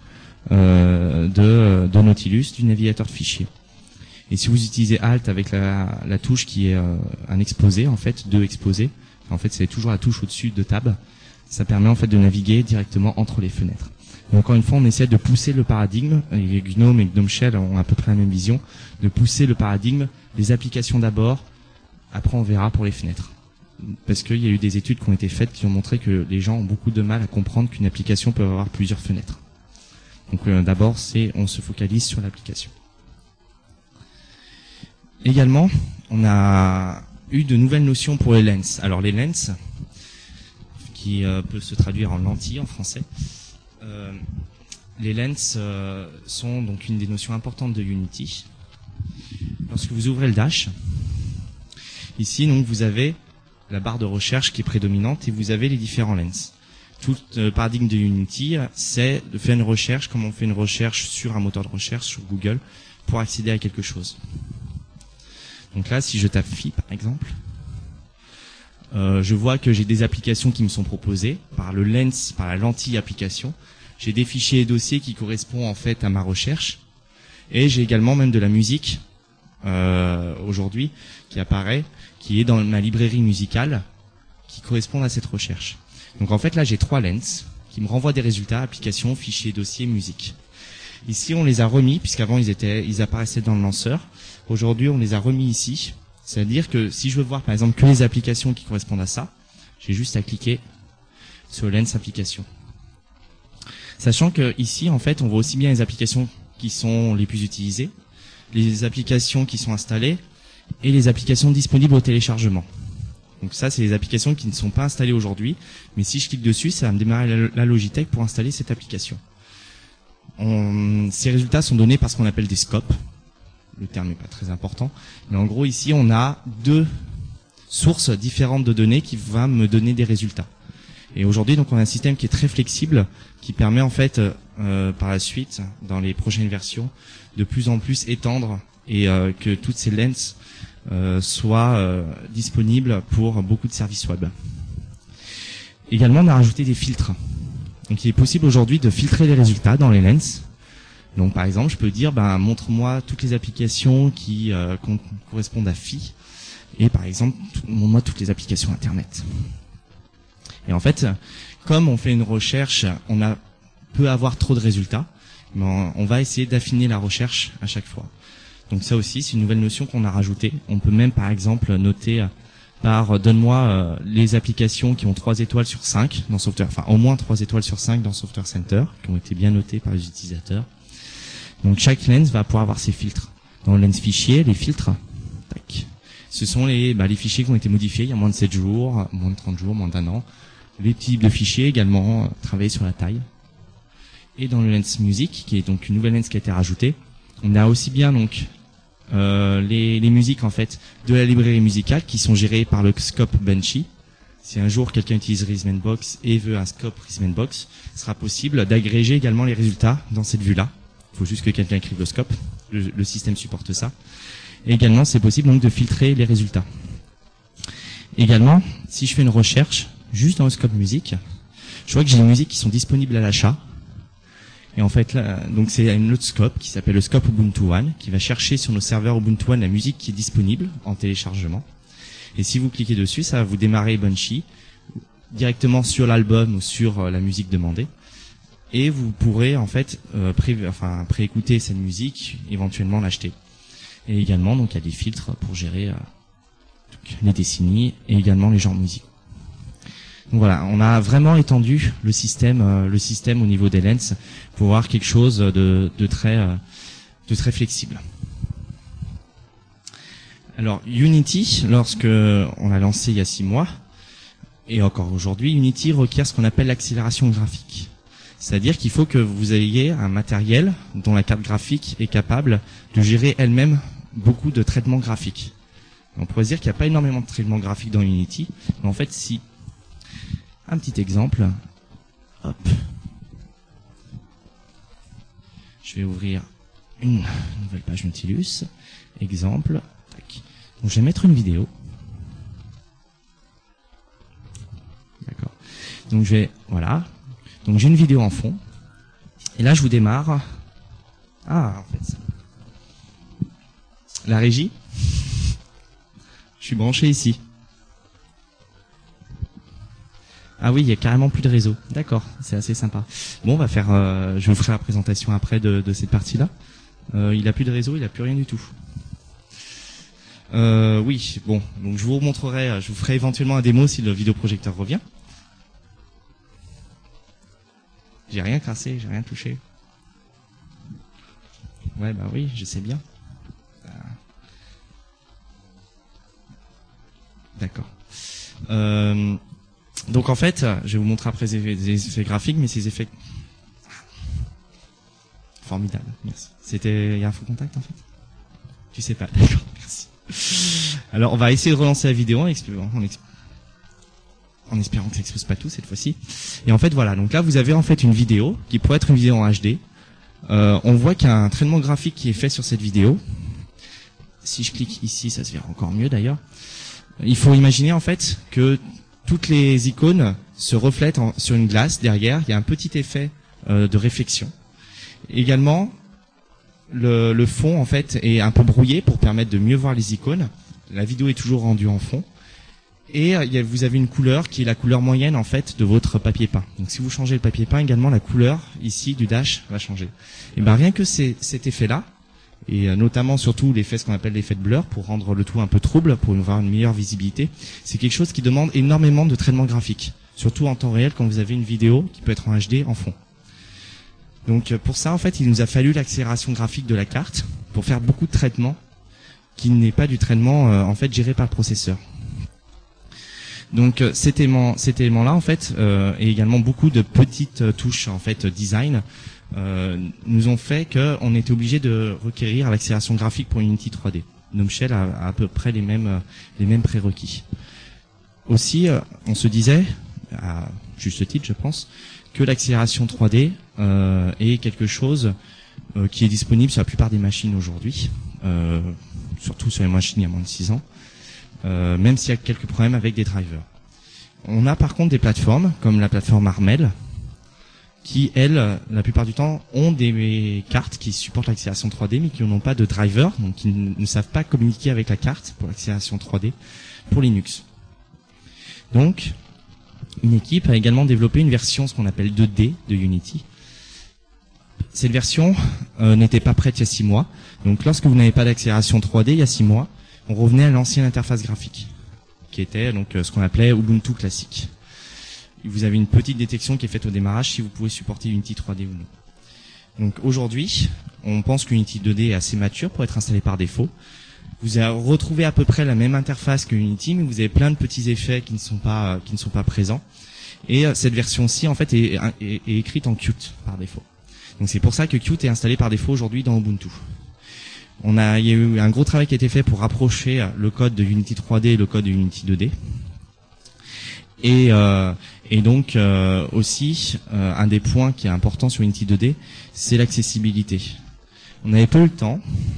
Speaker 1: de Nautilus, du navigateur de fichiers. Et si vous utilisez Alt avec la touche qui est un exposé, en fait, deux exposés, en fait c'est toujours la touche au-dessus de Tab, ça permet en fait de naviguer directement entre les fenêtres. Et encore une fois, on essaie de pousser le paradigme, et GNOME et GNOME Shell ont à peu près la même vision, de pousser le paradigme, les applications d'abord, après on verra pour les fenêtres. Parce qu'il y a eu des études qui ont été faites qui ont montré que les gens ont beaucoup de mal à comprendre qu'une application peut avoir plusieurs fenêtres. Donc d'abord, on se focalise sur l'application. Également, on a eu de nouvelles notions pour les lens. Alors les lens, qui peut se traduire en lentilles en français, les lens sont donc une des notions importantes de Unity. Lorsque vous ouvrez le dash, ici donc vous avez la barre de recherche qui est prédominante et vous avez les différents lens. Tout le paradigme de Unity, c'est de faire une recherche comme on fait une recherche sur un moteur de recherche, sur Google, pour accéder à quelque chose. Donc là, si je tape Phi par exemple, je vois que j'ai des applications qui me sont proposées par le lens, par la lentille application. J'ai des fichiers et dossiers qui correspondent en fait à ma recherche. Et j'ai également même de la musique aujourd'hui qui apparaît, qui est dans ma librairie musicale, qui correspond à cette recherche. Donc en fait là j'ai trois lens qui me renvoient des résultats, applications, fichiers, dossiers, musique. Ici, on les a remis, puisqu'avant ils apparaissaient dans le lanceur. Aujourd'hui, on les a remis ici. C'est-à-dire que si je veux voir, par exemple, que les applications qui correspondent à ça, j'ai juste à cliquer sur Lens Applications. Sachant que ici, en fait, on voit aussi bien les applications qui sont les plus utilisées, les applications qui sont installées et les applications disponibles au téléchargement. Donc ça, c'est les applications qui ne sont pas installées aujourd'hui, mais si je clique dessus, ça va me démarrer la Logitech pour installer cette application. Ces résultats sont donnés par ce qu'on appelle des scopes. Le terme n'est pas très important, mais en gros ici, on a deux sources différentes de données qui vont me donner des résultats. Et aujourd'hui, donc, on a un système qui est très flexible, qui permet en fait, par la suite, dans les prochaines versions, de plus en plus étendre et que toutes ces lens soient disponibles pour beaucoup de services web. Également, on a rajouté des filtres. Donc, il est possible aujourd'hui de filtrer les résultats dans les lens. Donc, par exemple, je peux dire, montre-moi toutes les applications qui correspondent à Phi, et par exemple, montre-moi toutes les applications Internet. Et en fait, comme on fait une recherche, peut avoir trop de résultats, mais on va essayer d'affiner la recherche à chaque fois. Donc ça aussi, c'est une nouvelle notion qu'on a rajoutée. On peut même, par exemple, noter par donne-moi les applications qui ont 3 étoiles sur 5 dans Software, enfin au moins 3 étoiles sur 5 dans Software Center, qui ont été bien notées par les utilisateurs. Donc chaque lens va pouvoir avoir ses filtres. Dans le lens fichier, les filtres, tac, ce sont les fichiers qui ont été modifiés il y a moins de 7 jours, moins de 30 jours, moins d'1 an. Les types de fichiers également, travailler sur la taille. Et dans le lens music, qui est donc une nouvelle lens qui a été rajoutée, on a aussi bien donc les musiques en fait de la librairie musicale qui sont gérées par le scope Benchy. Si un jour quelqu'un utilise Rhythmbox et veut un scope Rhythmbox, il sera possible d'agréger également les résultats dans cette vue-là. Il faut juste que quelqu'un écrive le scope. Le système supporte ça. Et également, c'est possible donc de filtrer les résultats. Également, si je fais une recherche juste dans le scope musique, je vois que j'ai des musiques qui sont disponibles à l'achat. Et en fait, là, donc c'est une autre scope qui s'appelle le scope Ubuntu One, qui va chercher sur nos serveurs Ubuntu One la musique qui est disponible en téléchargement. Et si vous cliquez dessus, ça va vous démarrer Benchy directement sur l'album ou sur la musique demandée. Et vous pourrez en fait préécouter cette musique, éventuellement l'acheter. Et également, donc il y a des filtres pour gérer les décennies et également les genres musicaux. Donc voilà, on a vraiment étendu le système au niveau des lens pour avoir quelque chose de très flexible. Alors Unity, lorsque on l'a lancé il y a 6 mois et encore aujourd'hui, Unity requiert ce qu'on appelle l'accélération graphique. C'est-à-dire qu'il faut que vous ayez un matériel dont la carte graphique est capable de gérer elle-même beaucoup de traitements graphiques. On pourrait se dire qu'il n'y a pas énormément de traitements graphiques dans Unity, mais en fait si. Un petit exemple. Hop. Je vais ouvrir une nouvelle page Nautilus. Exemple. Tac. Donc je vais mettre une vidéo. D'accord. Donc voilà. Donc j'ai une vidéo en fond. Et là je vous démarre. Ah, en fait. La régie. Je suis branché ici. Ah oui, il y a carrément plus de réseau. D'accord, c'est assez sympa. Bon, on va faire. Je vous ferai la présentation après de cette partie-là. Il a plus de réseau, il a plus rien du tout. Oui, bon. Donc je vous remontrerai. Je vous ferai éventuellement un démo si le vidéoprojecteur revient. J'ai rien cassé, j'ai rien touché. Ouais, bah oui, je sais bien. D'accord. Donc en fait, je vais vous montrer après des effets graphiques, mais ces effets... Formidable, merci. Il y a un faux contact en fait? Tu sais pas, d'accord, merci. Alors on va essayer de relancer la vidéo en espérant que ça n'explose pas tout cette fois-ci. Et en fait voilà, donc là vous avez en fait une vidéo qui pourrait être une vidéo en HD. On voit qu'il y a un traitement graphique qui est fait sur cette vidéo. Si je clique ici, ça se verra encore mieux d'ailleurs. Il faut imaginer en fait que toutes les icônes se reflètent sur une glace derrière. Il y a un petit effet de réflexion. Également, le fond en fait est un peu brouillé pour permettre de mieux voir les icônes. La vidéo est toujours rendue en fond. Et vous avez une couleur qui est la couleur moyenne en fait de votre papier peint. Donc si vous changez le papier peint, également la couleur ici du dash va changer. Et ben rien que cet effet-là, et notamment surtout l'effet, ce qu'on appelle l'effet de blur, pour rendre le tout un peu trouble, pour avoir une meilleure visibilité, c'est quelque chose qui demande énormément de traitement graphique, surtout en temps réel quand vous avez une vidéo qui peut être en HD en fond. Donc pour ça en fait il nous a fallu l'accélération graphique de la carte pour faire beaucoup de traitements qui n'est pas du traitement en fait géré par le processeur. Donc cet élément-là en fait et également beaucoup de petites touches en fait design nous ont fait qu'on était obligé de requérir l'accélération graphique pour Unity 3D. Gnome Shell a à peu près les mêmes prérequis. Aussi, on se disait, à juste titre je pense, que l'accélération 3D est quelque chose qui est disponible sur la plupart des machines aujourd'hui, surtout sur les machines il y a moins de 6 ans. Même s'il y a quelques problèmes avec des drivers. On a par contre des plateformes, comme la plateforme Armel, qui, elles, la plupart du temps, ont des cartes qui supportent l'accélération 3D, mais qui n'ont pas de driver, donc qui ne savent pas communiquer avec la carte pour l'accélération 3D pour Linux. Donc, une équipe a également développé une version, ce qu'on appelle 2D de Unity. Cette version n'était pas prête il y a 6 mois. Donc, lorsque vous n'avez pas d'accélération 3D il y a 6 mois, on revenait à l'ancienne interface graphique, qui était donc ce qu'on appelait Ubuntu classique. Vous avez une petite détection qui est faite au démarrage si vous pouvez supporter Unity 3D ou non. Donc aujourd'hui, on pense qu'Unity 2D est assez mature pour être installé par défaut. Vous avez retrouvé à peu près la même interface que Unity, mais vous avez plein de petits effets qui ne sont pas présents. Et cette version-ci, en fait, est écrite en Qt par défaut. Donc c'est pour ça que Qt est installé par défaut aujourd'hui dans Ubuntu. Il y a eu un gros travail qui a été fait pour rapprocher le code de Unity 3D et le code de Unity 2D. Et donc aussi un des points qui est important sur Unity 2D, c'est l'accessibilité. On n'avait pas eu le temps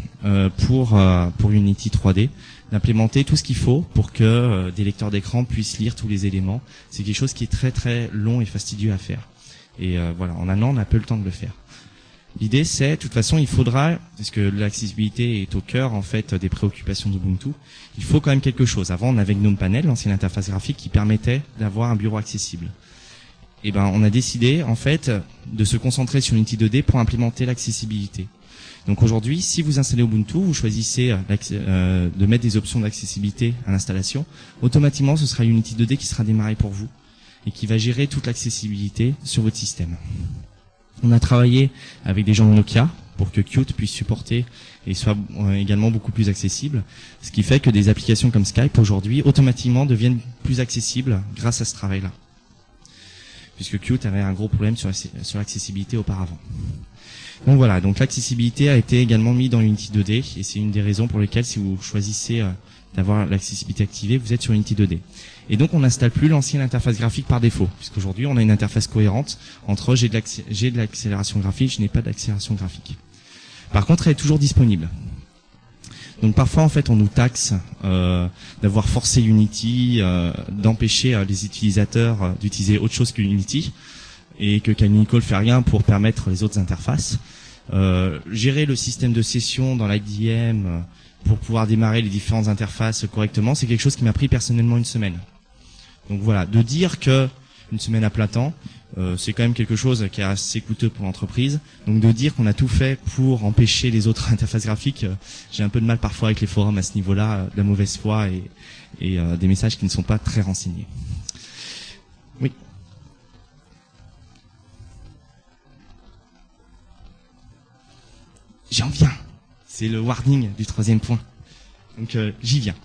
Speaker 1: pour Unity 3D d'implémenter tout ce qu'il faut pour que des lecteurs d'écran puissent lire tous les éléments. C'est quelque chose qui est très très long et fastidieux à faire. Et voilà, en un an, on n'a pas eu le temps de le faire. L'idée, c'est, de toute façon, il faudra, parce que l'accessibilité est au cœur, en fait, des préoccupations d'Ubuntu, il faut quand même quelque chose. Avant, on avait Gnome Panel, l'ancienne interface graphique, qui permettait d'avoir un bureau accessible. Et ben, on a décidé, en fait, de se concentrer sur Unity 2D pour implémenter l'accessibilité. Donc aujourd'hui, si vous installez Ubuntu, vous choisissez de mettre des options d'accessibilité à l'installation, automatiquement, ce sera Unity 2D qui sera démarré pour vous et qui va gérer toute l'accessibilité sur votre système. On a travaillé avec des gens de Nokia pour que Qt puisse supporter et soit également beaucoup plus accessible, ce qui fait que des applications comme Skype aujourd'hui automatiquement deviennent plus accessibles grâce à ce travail-là, puisque Qt avait un gros problème sur l'accessibilité auparavant. Donc voilà, donc l'accessibilité a été également mise dans Unity 2D et c'est une des raisons pour lesquelles si vous choisissez d'avoir l'accessibilité activée, vous êtes sur Unity 2D. Et donc on n'installe plus l'ancienne interface graphique par défaut, puisqu'aujourd'hui on a une interface cohérente entre j'ai de l'accélération graphique, je n'ai pas d'accélération graphique. Par contre, elle est toujours disponible. Donc parfois en fait on nous taxe d'avoir forcé Unity, d'empêcher les utilisateurs d'utiliser autre chose que Unity, et que Canonical fait rien pour permettre les autres interfaces. Gérer le système de session dans l'IDM pour pouvoir démarrer les différentes interfaces correctement, c'est quelque chose qui m'a pris personnellement 1 semaine. Donc voilà, de dire que 1 semaine à plein temps, c'est quand même quelque chose qui est assez coûteux pour l'entreprise. Donc de dire qu'on a tout fait pour empêcher les autres interfaces graphiques, j'ai un peu de mal parfois avec les forums à ce niveau-là, de la mauvaise foi et des messages qui ne sont pas très renseignés. Oui. J'en viens. C'est le warning du 3e point. Donc j'y viens.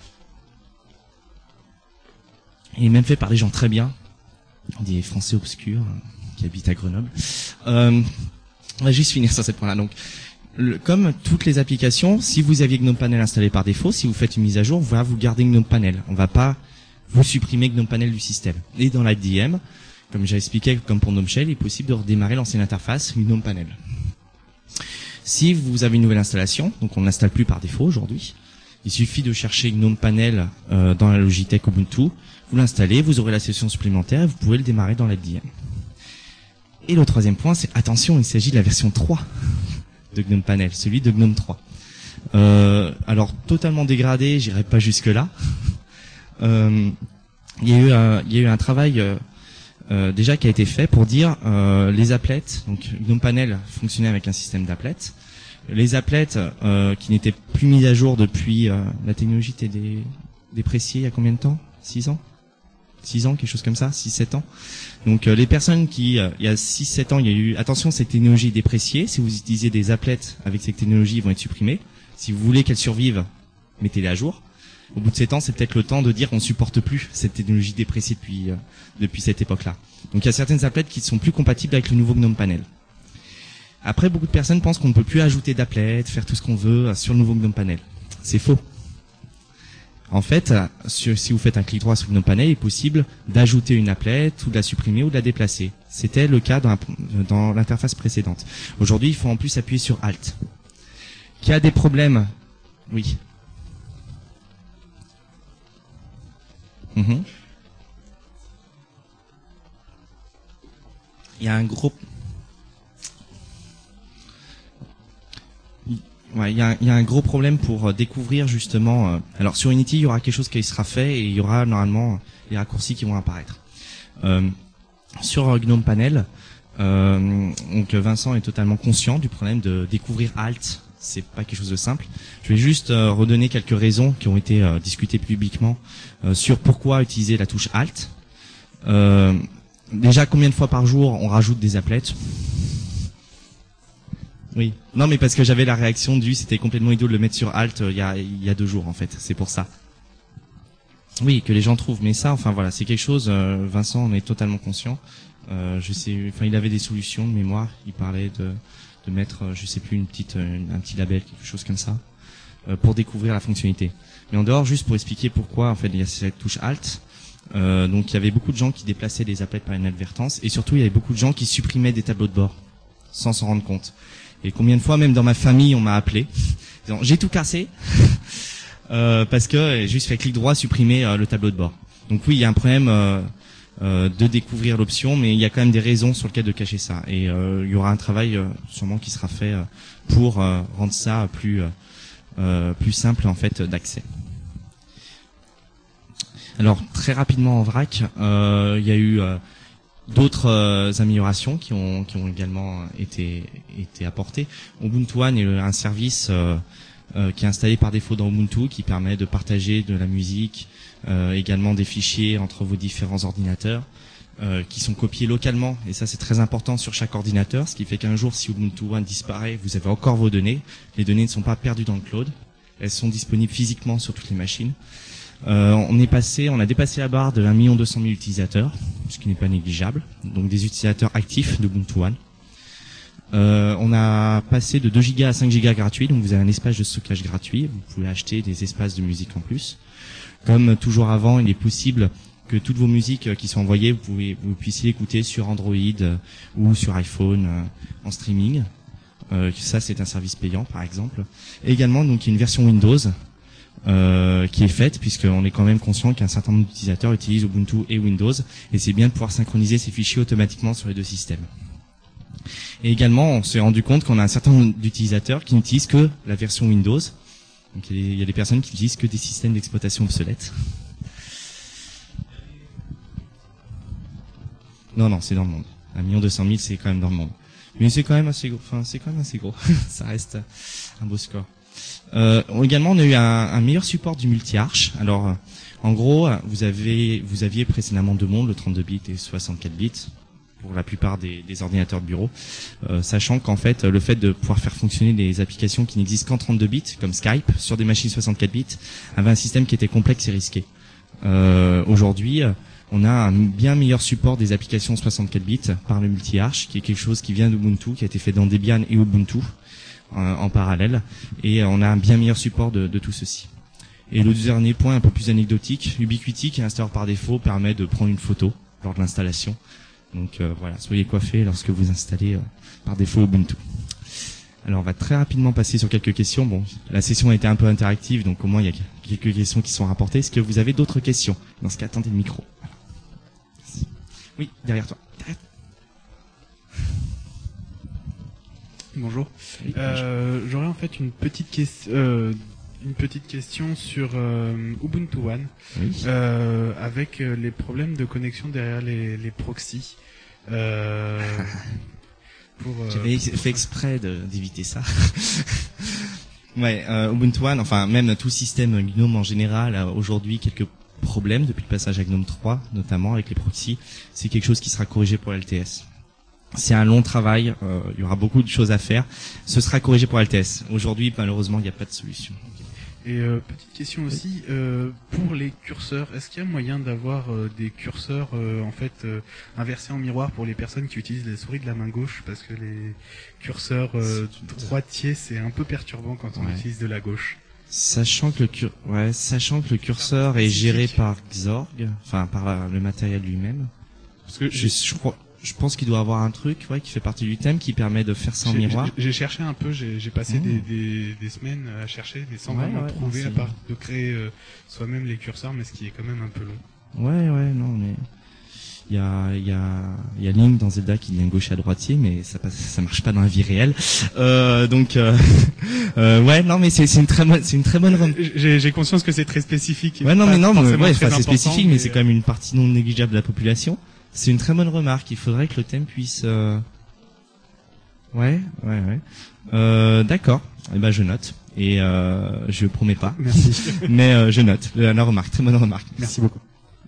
Speaker 1: Il est même fait par des gens très bien, des Français obscurs qui habitent à Grenoble. On va juste finir sur ce point-là. Donc, comme toutes les applications, si vous aviez Gnome Panel installé par défaut, si vous faites une mise à jour, vous gardez Gnome Panel. On ne va pas vous supprimer Gnome Panel du système. Et dans l'IDM, comme j'ai expliqué, comme pour Gnome Shell, il est possible de redémarrer l'ancienne interface Gnome Panel. Si vous avez une nouvelle installation, donc on ne l'installe plus par défaut aujourd'hui, il suffit de chercher Gnome Panel dans la Logitech Ubuntu, vous l'installez, vous aurez la session supplémentaire et vous pouvez le démarrer dans l'IDM. Et le 3e point, c'est attention, il s'agit de la version 3 de Gnome Panel, celui de Gnome 3. Alors totalement dégradé, j'irai pas jusque là. il y a eu un travail déjà qui a été fait pour dire les applets, donc GNOME Panel fonctionnait avec un système d'applets. Les applets qui n'étaient plus mis à jour depuis la technologie était dépréciée il y a combien de temps? 6 ans 6 ans, quelque chose comme ça, 6-7 ans. Donc les personnes qui, il y a 6-7 ans, il y a eu, attention, cette technologie est dépréciée. Si vous utilisez des applets avec cette technologie, ils vont être supprimés. Si vous voulez qu'elles survivent, mettez-les à jour. Au bout de 7 ans, c'est peut-être le temps de dire qu'on supporte plus cette technologie dépréciée depuis cette époque-là. Donc il y a certaines applets qui sont plus compatibles avec le nouveau GNOME Panel. Après, beaucoup de personnes pensent qu'on ne peut plus ajouter d'applets, faire tout ce qu'on veut sur le nouveau GNOME Panel. C'est faux. En fait, si vous faites un clic droit sur le GNOME Panel, il est possible d'ajouter une applet, ou de la supprimer, ou de la déplacer. C'était le cas dans l'interface précédente. Aujourd'hui, il faut en plus appuyer sur Alt. Qu'il y a des problèmes? Oui. Il y a un gros... Ouais, il y a un gros problème pour découvrir justement. Alors sur Unity, il y aura quelque chose qui sera fait et il y aura normalement les raccourcis qui vont apparaître. Sur GNOME Panel, donc Vincent est totalement conscient du problème de découvrir Alt. C'est pas quelque chose de simple. Je vais juste redonner quelques raisons qui ont été discutées publiquement sur pourquoi utiliser la touche Alt. Déjà, combien de fois par jour on rajoute des applets? Oui. Non, mais parce que j'avais la réaction c'était complètement idiot de le mettre sur Alt il y a 2 jours en fait. C'est pour ça. Oui, que les gens trouvent. Mais ça, enfin voilà, c'est quelque chose. Vincent en est totalement conscient. Je sais. Enfin, il avait des solutions de mémoire. Il parlait de mettre, je sais plus, un petit label, quelque chose comme ça, pour découvrir la fonctionnalité. Mais en dehors, juste pour expliquer pourquoi en fait il y a cette touche Alt. Donc il y avait beaucoup de gens qui déplaçaient des applets par inadvertance et surtout il y avait beaucoup de gens qui supprimaient des tableaux de bord sans s'en rendre compte. Et combien de fois, même dans ma famille, on m'a appelé, disant j'ai tout cassé parce que j'ai juste fait clic droit, supprimer le tableau de bord. Donc oui, il y a un problème de découvrir l'option, mais il y a quand même des raisons sur lesquelles de cacher ça. Et il y aura un travail sûrement qui sera fait pour rendre ça plus simple en fait d'accès. Alors très rapidement en vrac, il y a eu d'autres améliorations qui ont également été apportées. Ubuntu One est un service qui est installé par défaut dans Ubuntu, qui permet de partager de la musique, également des fichiers entre vos différents ordinateurs, qui sont copiés localement, et ça c'est très important sur chaque ordinateur, ce qui fait qu'un jour si Ubuntu One disparaît, vous avez encore vos données. Les données ne sont pas perdues dans le cloud, elles sont disponibles physiquement sur toutes les machines. On a dépassé la barre de 1 200 000 utilisateurs, ce qui n'est pas négligeable, donc des utilisateurs actifs d'Ubuntu One. On a passé de 2 Go à 5 Go gratuits, donc vous avez un espace de stockage gratuit, vous pouvez acheter des espaces de musique en plus. Comme toujours avant, il est possible que toutes vos musiques qui sont envoyées, vous puissiez écouter sur Android ou sur iPhone en streaming. Ça c'est un service payant par exemple. Et également donc il y a une version Windows qui est faite, puisqu'on est quand même conscient qu'un certain nombre d'utilisateurs utilisent Ubuntu et Windows, et c'est bien de pouvoir synchroniser ces fichiers automatiquement sur les 2 systèmes. Et également, on s'est rendu compte qu'on a un certain nombre d'utilisateurs qui n'utilisent que la version Windows. Donc il y a des personnes qui n'utilisent que des systèmes d'exploitation obsolètes. Non, c'est dans le monde. 1 200 000, c'est quand même dans le monde. Mais c'est quand même assez gros. Enfin, c'est quand même assez gros. Ça reste un beau score. Également, on a eu un meilleur support du multi-arch. Alors, en gros, vous aviez précédemment 2 mondes, le 32 bits et 64 bits, pour la plupart des ordinateurs de bureau, sachant qu'en fait, le fait de pouvoir faire fonctionner des applications qui n'existent qu'en 32 bits, comme Skype, sur des machines 64 bits, avait un système qui était complexe et risqué. Aujourd'hui, on a un bien meilleur support des applications 64 bits par le multi-arch, qui est quelque chose qui vient d'Ubuntu, qui a été fait dans Debian et Ubuntu en parallèle, et on a un bien meilleur support de tout ceci. Et le dernier point un peu plus anecdotique, Ubiquiti, qui est installé par défaut, permet de prendre une photo lors de l'installation. Donc voilà, soyez coiffés lorsque vous installez par défaut Ubuntu. Alors on va très rapidement passer sur quelques questions. Bon, la session a été un peu interactive, donc au moins il y a quelques questions qui sont rapportées. Est-ce que vous avez d'autres questions? Dans ce cas, attendez le micro. Oui, derrière toi.
Speaker 2: Bonjour.
Speaker 1: Oui,
Speaker 2: J'aurais en fait une petite question, Une petite question sur Ubuntu One,
Speaker 1: Oui.
Speaker 2: avec les problèmes de connexion derrière les proxys.
Speaker 1: J'avais fait exprès d'éviter ça. Ouais, Ubuntu One, enfin même tout système GNOME en général a aujourd'hui quelques problèmes depuis le passage à GNOME 3, notamment avec les proxys. C'est quelque chose qui sera corrigé pour LTS. C'est un long travail, il y aura beaucoup de choses à faire. Ce sera corrigé pour LTS. Aujourd'hui, malheureusement, il n'y a pas de solution.
Speaker 2: Et petite question aussi, pour les curseurs, est-ce qu'il y a moyen d'avoir des curseurs inversés en miroir pour les personnes qui utilisent les souris de la main gauche, parce que les curseurs droitiers, c'est un peu perturbant quand on utilise de la gauche.
Speaker 1: Sachant que le curseur est géré par Xorg, enfin par le matériel lui-même. Parce que je pense qu'il doit avoir un truc, qui fait partie du thème, qui permet de faire ça en miroir.
Speaker 2: J'ai cherché un peu, j'ai passé des semaines à chercher, mais sans vraiment trouver, à part de créer soi-même les curseurs, mais ce qui est quand même un peu long.
Speaker 1: Non, mais il y a Link dans Zelda qui devient gauche à droitier, mais ça marche pas dans la vie réelle. Mais c'est une très bonne remarque.
Speaker 2: J'ai conscience que c'est très spécifique.
Speaker 1: C'est spécifique, mais c'est quand même une partie non négligeable de la population. C'est une très bonne remarque. Il faudrait que le thème puisse. D'accord. Eh ben je note et je promets pas.
Speaker 2: Merci.
Speaker 1: Mais je note la remarque. Très bonne remarque.
Speaker 2: Merci beaucoup.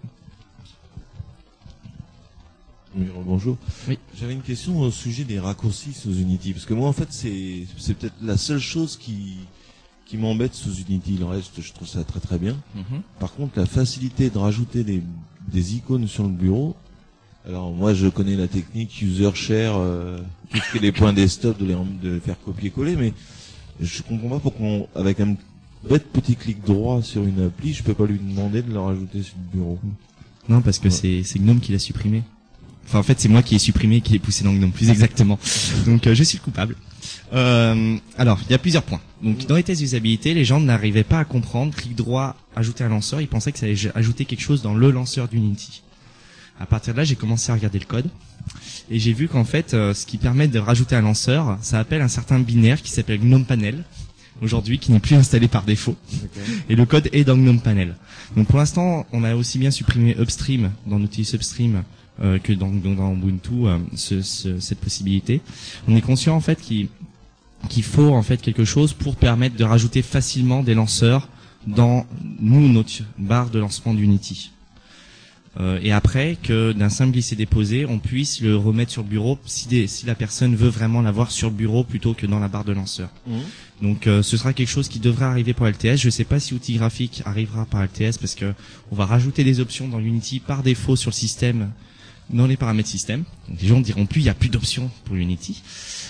Speaker 3: Oui, bonjour.
Speaker 1: Oui.
Speaker 3: J'avais une question au sujet des raccourcis sous Unity, parce que moi en fait c'est peut-être la seule chose qui m'embête sous Unity. Le reste, je trouve ça très très bien. Par contre, la facilité de rajouter des icônes sur le bureau. Alors moi je connais la technique user share, tout ce qui est les points desktop, de faire copier-coller, mais je comprends pas pourquoi avec un bête petit clic droit sur une appli, je peux pas lui demander de le rajouter sur le bureau.
Speaker 1: Non, parce que c'est GNOME qui l'a supprimé. Enfin, en fait, c'est moi qui ai supprimé, qui l'ai poussé dans GNOME, plus exactement. Donc, je suis le coupable. Alors, il y a plusieurs points. Donc, dans les tests d'usabilité, les gens n'arrivaient pas à comprendre, clic droit, ajouter un lanceur, ils pensaient que ça allait ajouter quelque chose dans le lanceur d'Unity. À partir de là, j'ai commencé à regarder le code. Et j'ai vu qu'en fait, ce qui permet de rajouter un lanceur, ça appelle un certain binaire qui s'appelle GNOME Panel, aujourd'hui, qui n'est plus installé par défaut. Okay. Et le code est dans GNOME Panel. Donc, pour l'instant, on a aussi bien supprimé Upstream, dans Nautilus Upstream, que dans Ubuntu, cette possibilité. On est conscient, en fait, qu'il faut, en fait, quelque chose pour permettre de rajouter facilement des lanceurs dans notre barre de lancement d'Unity. Et après que d'un simple glisser-déposer, on puisse le remettre sur le bureau si la personne veut vraiment l'avoir sur le bureau plutôt que dans la barre de lanceur. Donc ce sera quelque chose qui devrait arriver pour LTS. Je ne sais pas si outil graphique arrivera par LTS parce que on va rajouter des options dans Unity par défaut sur le système, dans les paramètres système. Donc les gens diront plus il n'y a plus d'options pour Unity.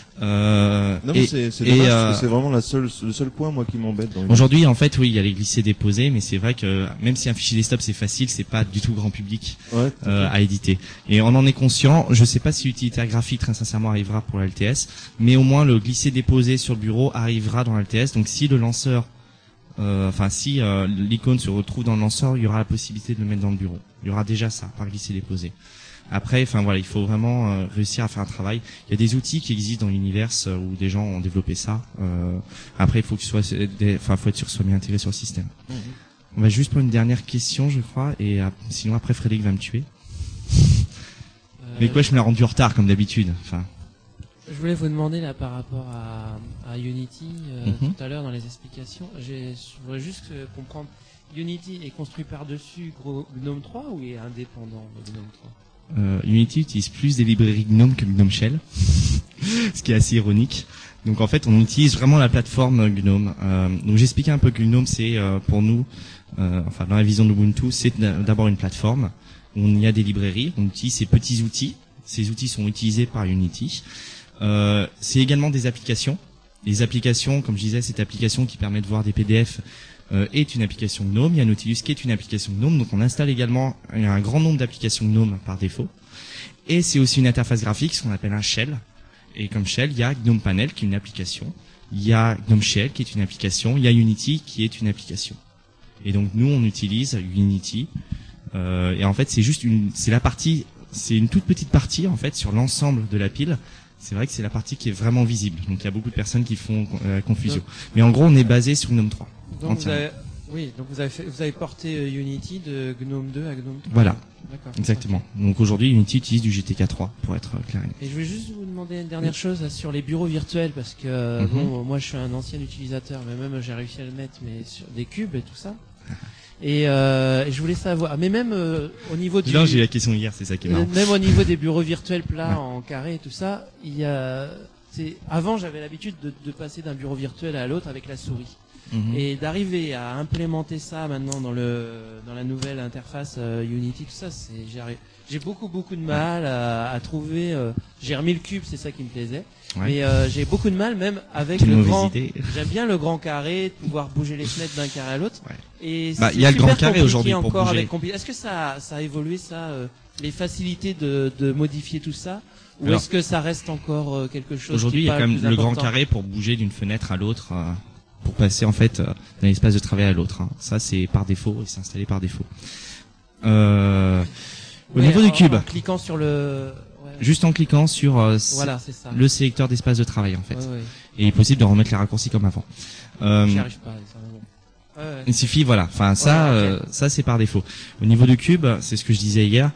Speaker 3: Non mais c'est dommage parce que c'est vraiment le seul point moi qui m'embête dans
Speaker 1: aujourd'hui en fait oui il y a les glisser déposer mais c'est vrai que même si un fichier desktop c'est facile c'est pas du tout grand public à éditer et on en est conscient. Je sais pas si l'utilitaire graphique très sincèrement arrivera pour l'LTS mais au moins le glisser déposer sur le bureau arrivera dans l'LTS. Donc si le lanceur si l'icône se retrouve dans le lanceur, il y aura la possibilité de le mettre dans le bureau. Il y aura déjà ça par glisser déposer. Après, il faut vraiment réussir à faire un travail. Il y a des outils qui existent dans l'univers où des gens ont développé ça. Après, il faut faut être sûr que ce soit bien intégré sur le système. On va juste prendre une dernière question, je crois, et sinon après Frédéric va me tuer. Mais quoi, je me l'ai rendu en retard comme d'habitude.
Speaker 4: Je voulais vous demander là par rapport à Unity tout à l'heure dans les explications. Je voudrais juste comprendre. Unity est construit par-dessus GNOME 3 ou est indépendant de GNOME 3?
Speaker 1: Unity utilise plus des librairies GNOME que GNOME Shell, ce qui est assez ironique. Donc en fait, on utilise vraiment la plateforme GNOME. Donc j'explique un peu que GNOME, c'est pour nous, dans la vision d'Ubuntu, c'est d'abord une plateforme où il y a des librairies. On utilise ces petits outils. Ces outils sont utilisés par Unity. C'est également des applications. Les applications, comme je disais, cette application qui permet de voir des PDF est une application GNOME. Il y a Nautilus qui est une application GNOME. Donc on installe également un grand nombre d'applications GNOME par défaut. Et c'est aussi une interface graphique, ce qu'on appelle un shell. Et comme shell, il y a GNOME Panel qui est une application. Il y a GNOME Shell qui est une application. Il y a Unity qui est une application. Et donc nous, on utilise Unity. Et en fait, c'est une toute petite partie en fait sur l'ensemble de la pile. C'est vrai que c'est la partie qui est vraiment visible. Donc il y a beaucoup de personnes qui font confusion. Mais en gros, on est basé sur GNOME 3.
Speaker 4: Donc vous avez porté Unity de GNOME 2 à GNOME 3.
Speaker 1: Voilà.
Speaker 4: D'accord.
Speaker 1: Exactement. Donc aujourd'hui, Unity utilise du GTK3 pour être clair.
Speaker 4: Et je voulais juste vous demander une dernière chose là, sur les bureaux virtuels, parce que bon, moi je suis un ancien utilisateur, mais même j'ai réussi à le mettre, mais sur des cubes et tout ça. Et je voulais savoir, mais même au niveau du...
Speaker 1: Non, j'ai eu la question hier, c'est ça qui est marrant.
Speaker 4: Même au niveau des bureaux virtuels plats en carré et tout ça, il y a... Avant, j'avais l'habitude de passer d'un bureau virtuel à l'autre avec la souris. Et d'arriver à implémenter ça maintenant dans la nouvelle interface Unity, tout ça, j'ai beaucoup de mal à trouver. J'ai remis le cube, c'est ça qui me plaisait. Mais j'ai beaucoup de mal même avec le grand. J'aime bien le grand carré, de pouvoir bouger les fenêtres d'un carré à l'autre. Et
Speaker 1: il y a le grand carré aujourd'hui pour
Speaker 4: encore
Speaker 1: bouger.
Speaker 4: Est-ce que ça a évolué ça, les facilités de modifier tout ça, ou est-ce que ça reste encore quelque chose?
Speaker 1: Aujourd'hui, il y a quand même le grand carré pour bouger d'une fenêtre à l'autre. Pour passer en fait d'un espace de travail à l'autre. Ça c'est par défaut et c'est installé par défaut. Au niveau du cube,
Speaker 4: en cliquant sur le...
Speaker 1: juste en cliquant sur
Speaker 4: voilà, c'est ça.
Speaker 1: le sélecteur d'espace de travail en fait. Et il est possible de remettre les raccourcis comme avant.
Speaker 4: J'y arrive pas.
Speaker 1: Il suffit, voilà. Enfin ça, ça c'est par défaut. Au niveau du cube, c'est ce que je disais hier.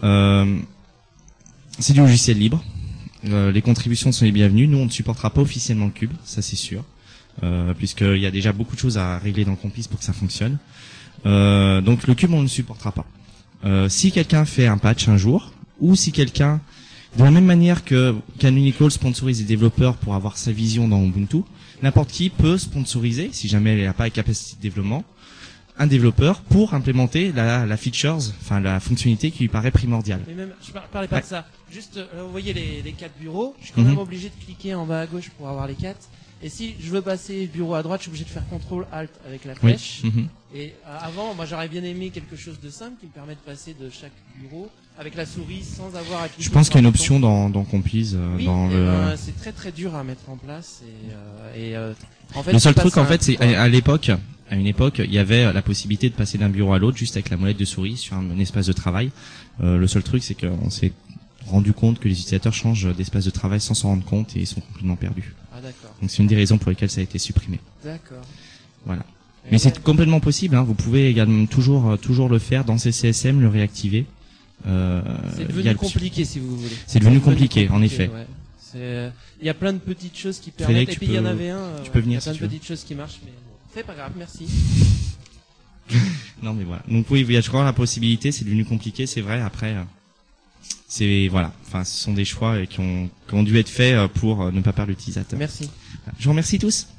Speaker 1: C'est du logiciel libre. Les contributions sont les bienvenues. Nous on ne supportera pas officiellement le cube, ça c'est sûr. Puisqu'il y a déjà beaucoup de choses à régler dans Compis pour que ça fonctionne. Donc le cube on ne le supportera pas. Si quelqu'un fait un patch un jour, ou si quelqu'un, de la même manière que Canonical sponsorise les développeurs pour avoir sa vision dans Ubuntu, n'importe qui peut sponsoriser, si jamais il n'a pas la capacité de développement, un développeur pour implémenter la features, enfin la fonctionnalité qui lui paraît primordiale.
Speaker 4: Mais même, je parlais pas de ça. Juste, vous voyez les 4 bureaux, je suis quand même obligé de cliquer en bas à gauche pour avoir les 4. Et si je veux passer bureau à droite, je suis obligé de faire CTRL-ALT avec la flèche. Et avant, moi j'aurais bien aimé quelque chose de simple qui me permet de passer de chaque bureau avec la souris sans avoir à cliquer.
Speaker 1: Je pense qu'il y a une option dans Compis.
Speaker 4: C'est très dur à mettre en place. En fait,
Speaker 1: le seul truc en fait, c'est à une époque, il y avait la possibilité de passer d'un bureau à l'autre juste avec la molette de souris sur un espace de travail. Le seul truc, c'est qu'on s'est rendu compte que les utilisateurs changent d'espace de travail sans s'en rendre compte et ils sont complètement perdus.
Speaker 4: Ah d'accord.
Speaker 1: Donc c'est une des raisons pour lesquelles ça a été supprimé.
Speaker 4: D'accord.
Speaker 1: Voilà. Mais c'est complètement possible. Vous pouvez également toujours le faire dans CSM, le réactiver.
Speaker 4: C'est devenu compliqué si vous voulez.
Speaker 1: C'est devenu compliqué, en effet.
Speaker 4: Il y a plein de petites choses qui permettent. Et puis il y en avait un.
Speaker 1: Tu peux venir.
Speaker 4: Il y a plein de petites choses qui marchent, mais c'est pas grave. Merci.
Speaker 1: Non mais voilà. Donc oui, il y a toujours la possibilité. C'est devenu compliqué, c'est vrai. Après. C'est voilà, enfin ce sont des choix qui ont dû être faits pour ne pas perdre l'utilisateur.
Speaker 4: Merci.
Speaker 1: Je vous remercie tous.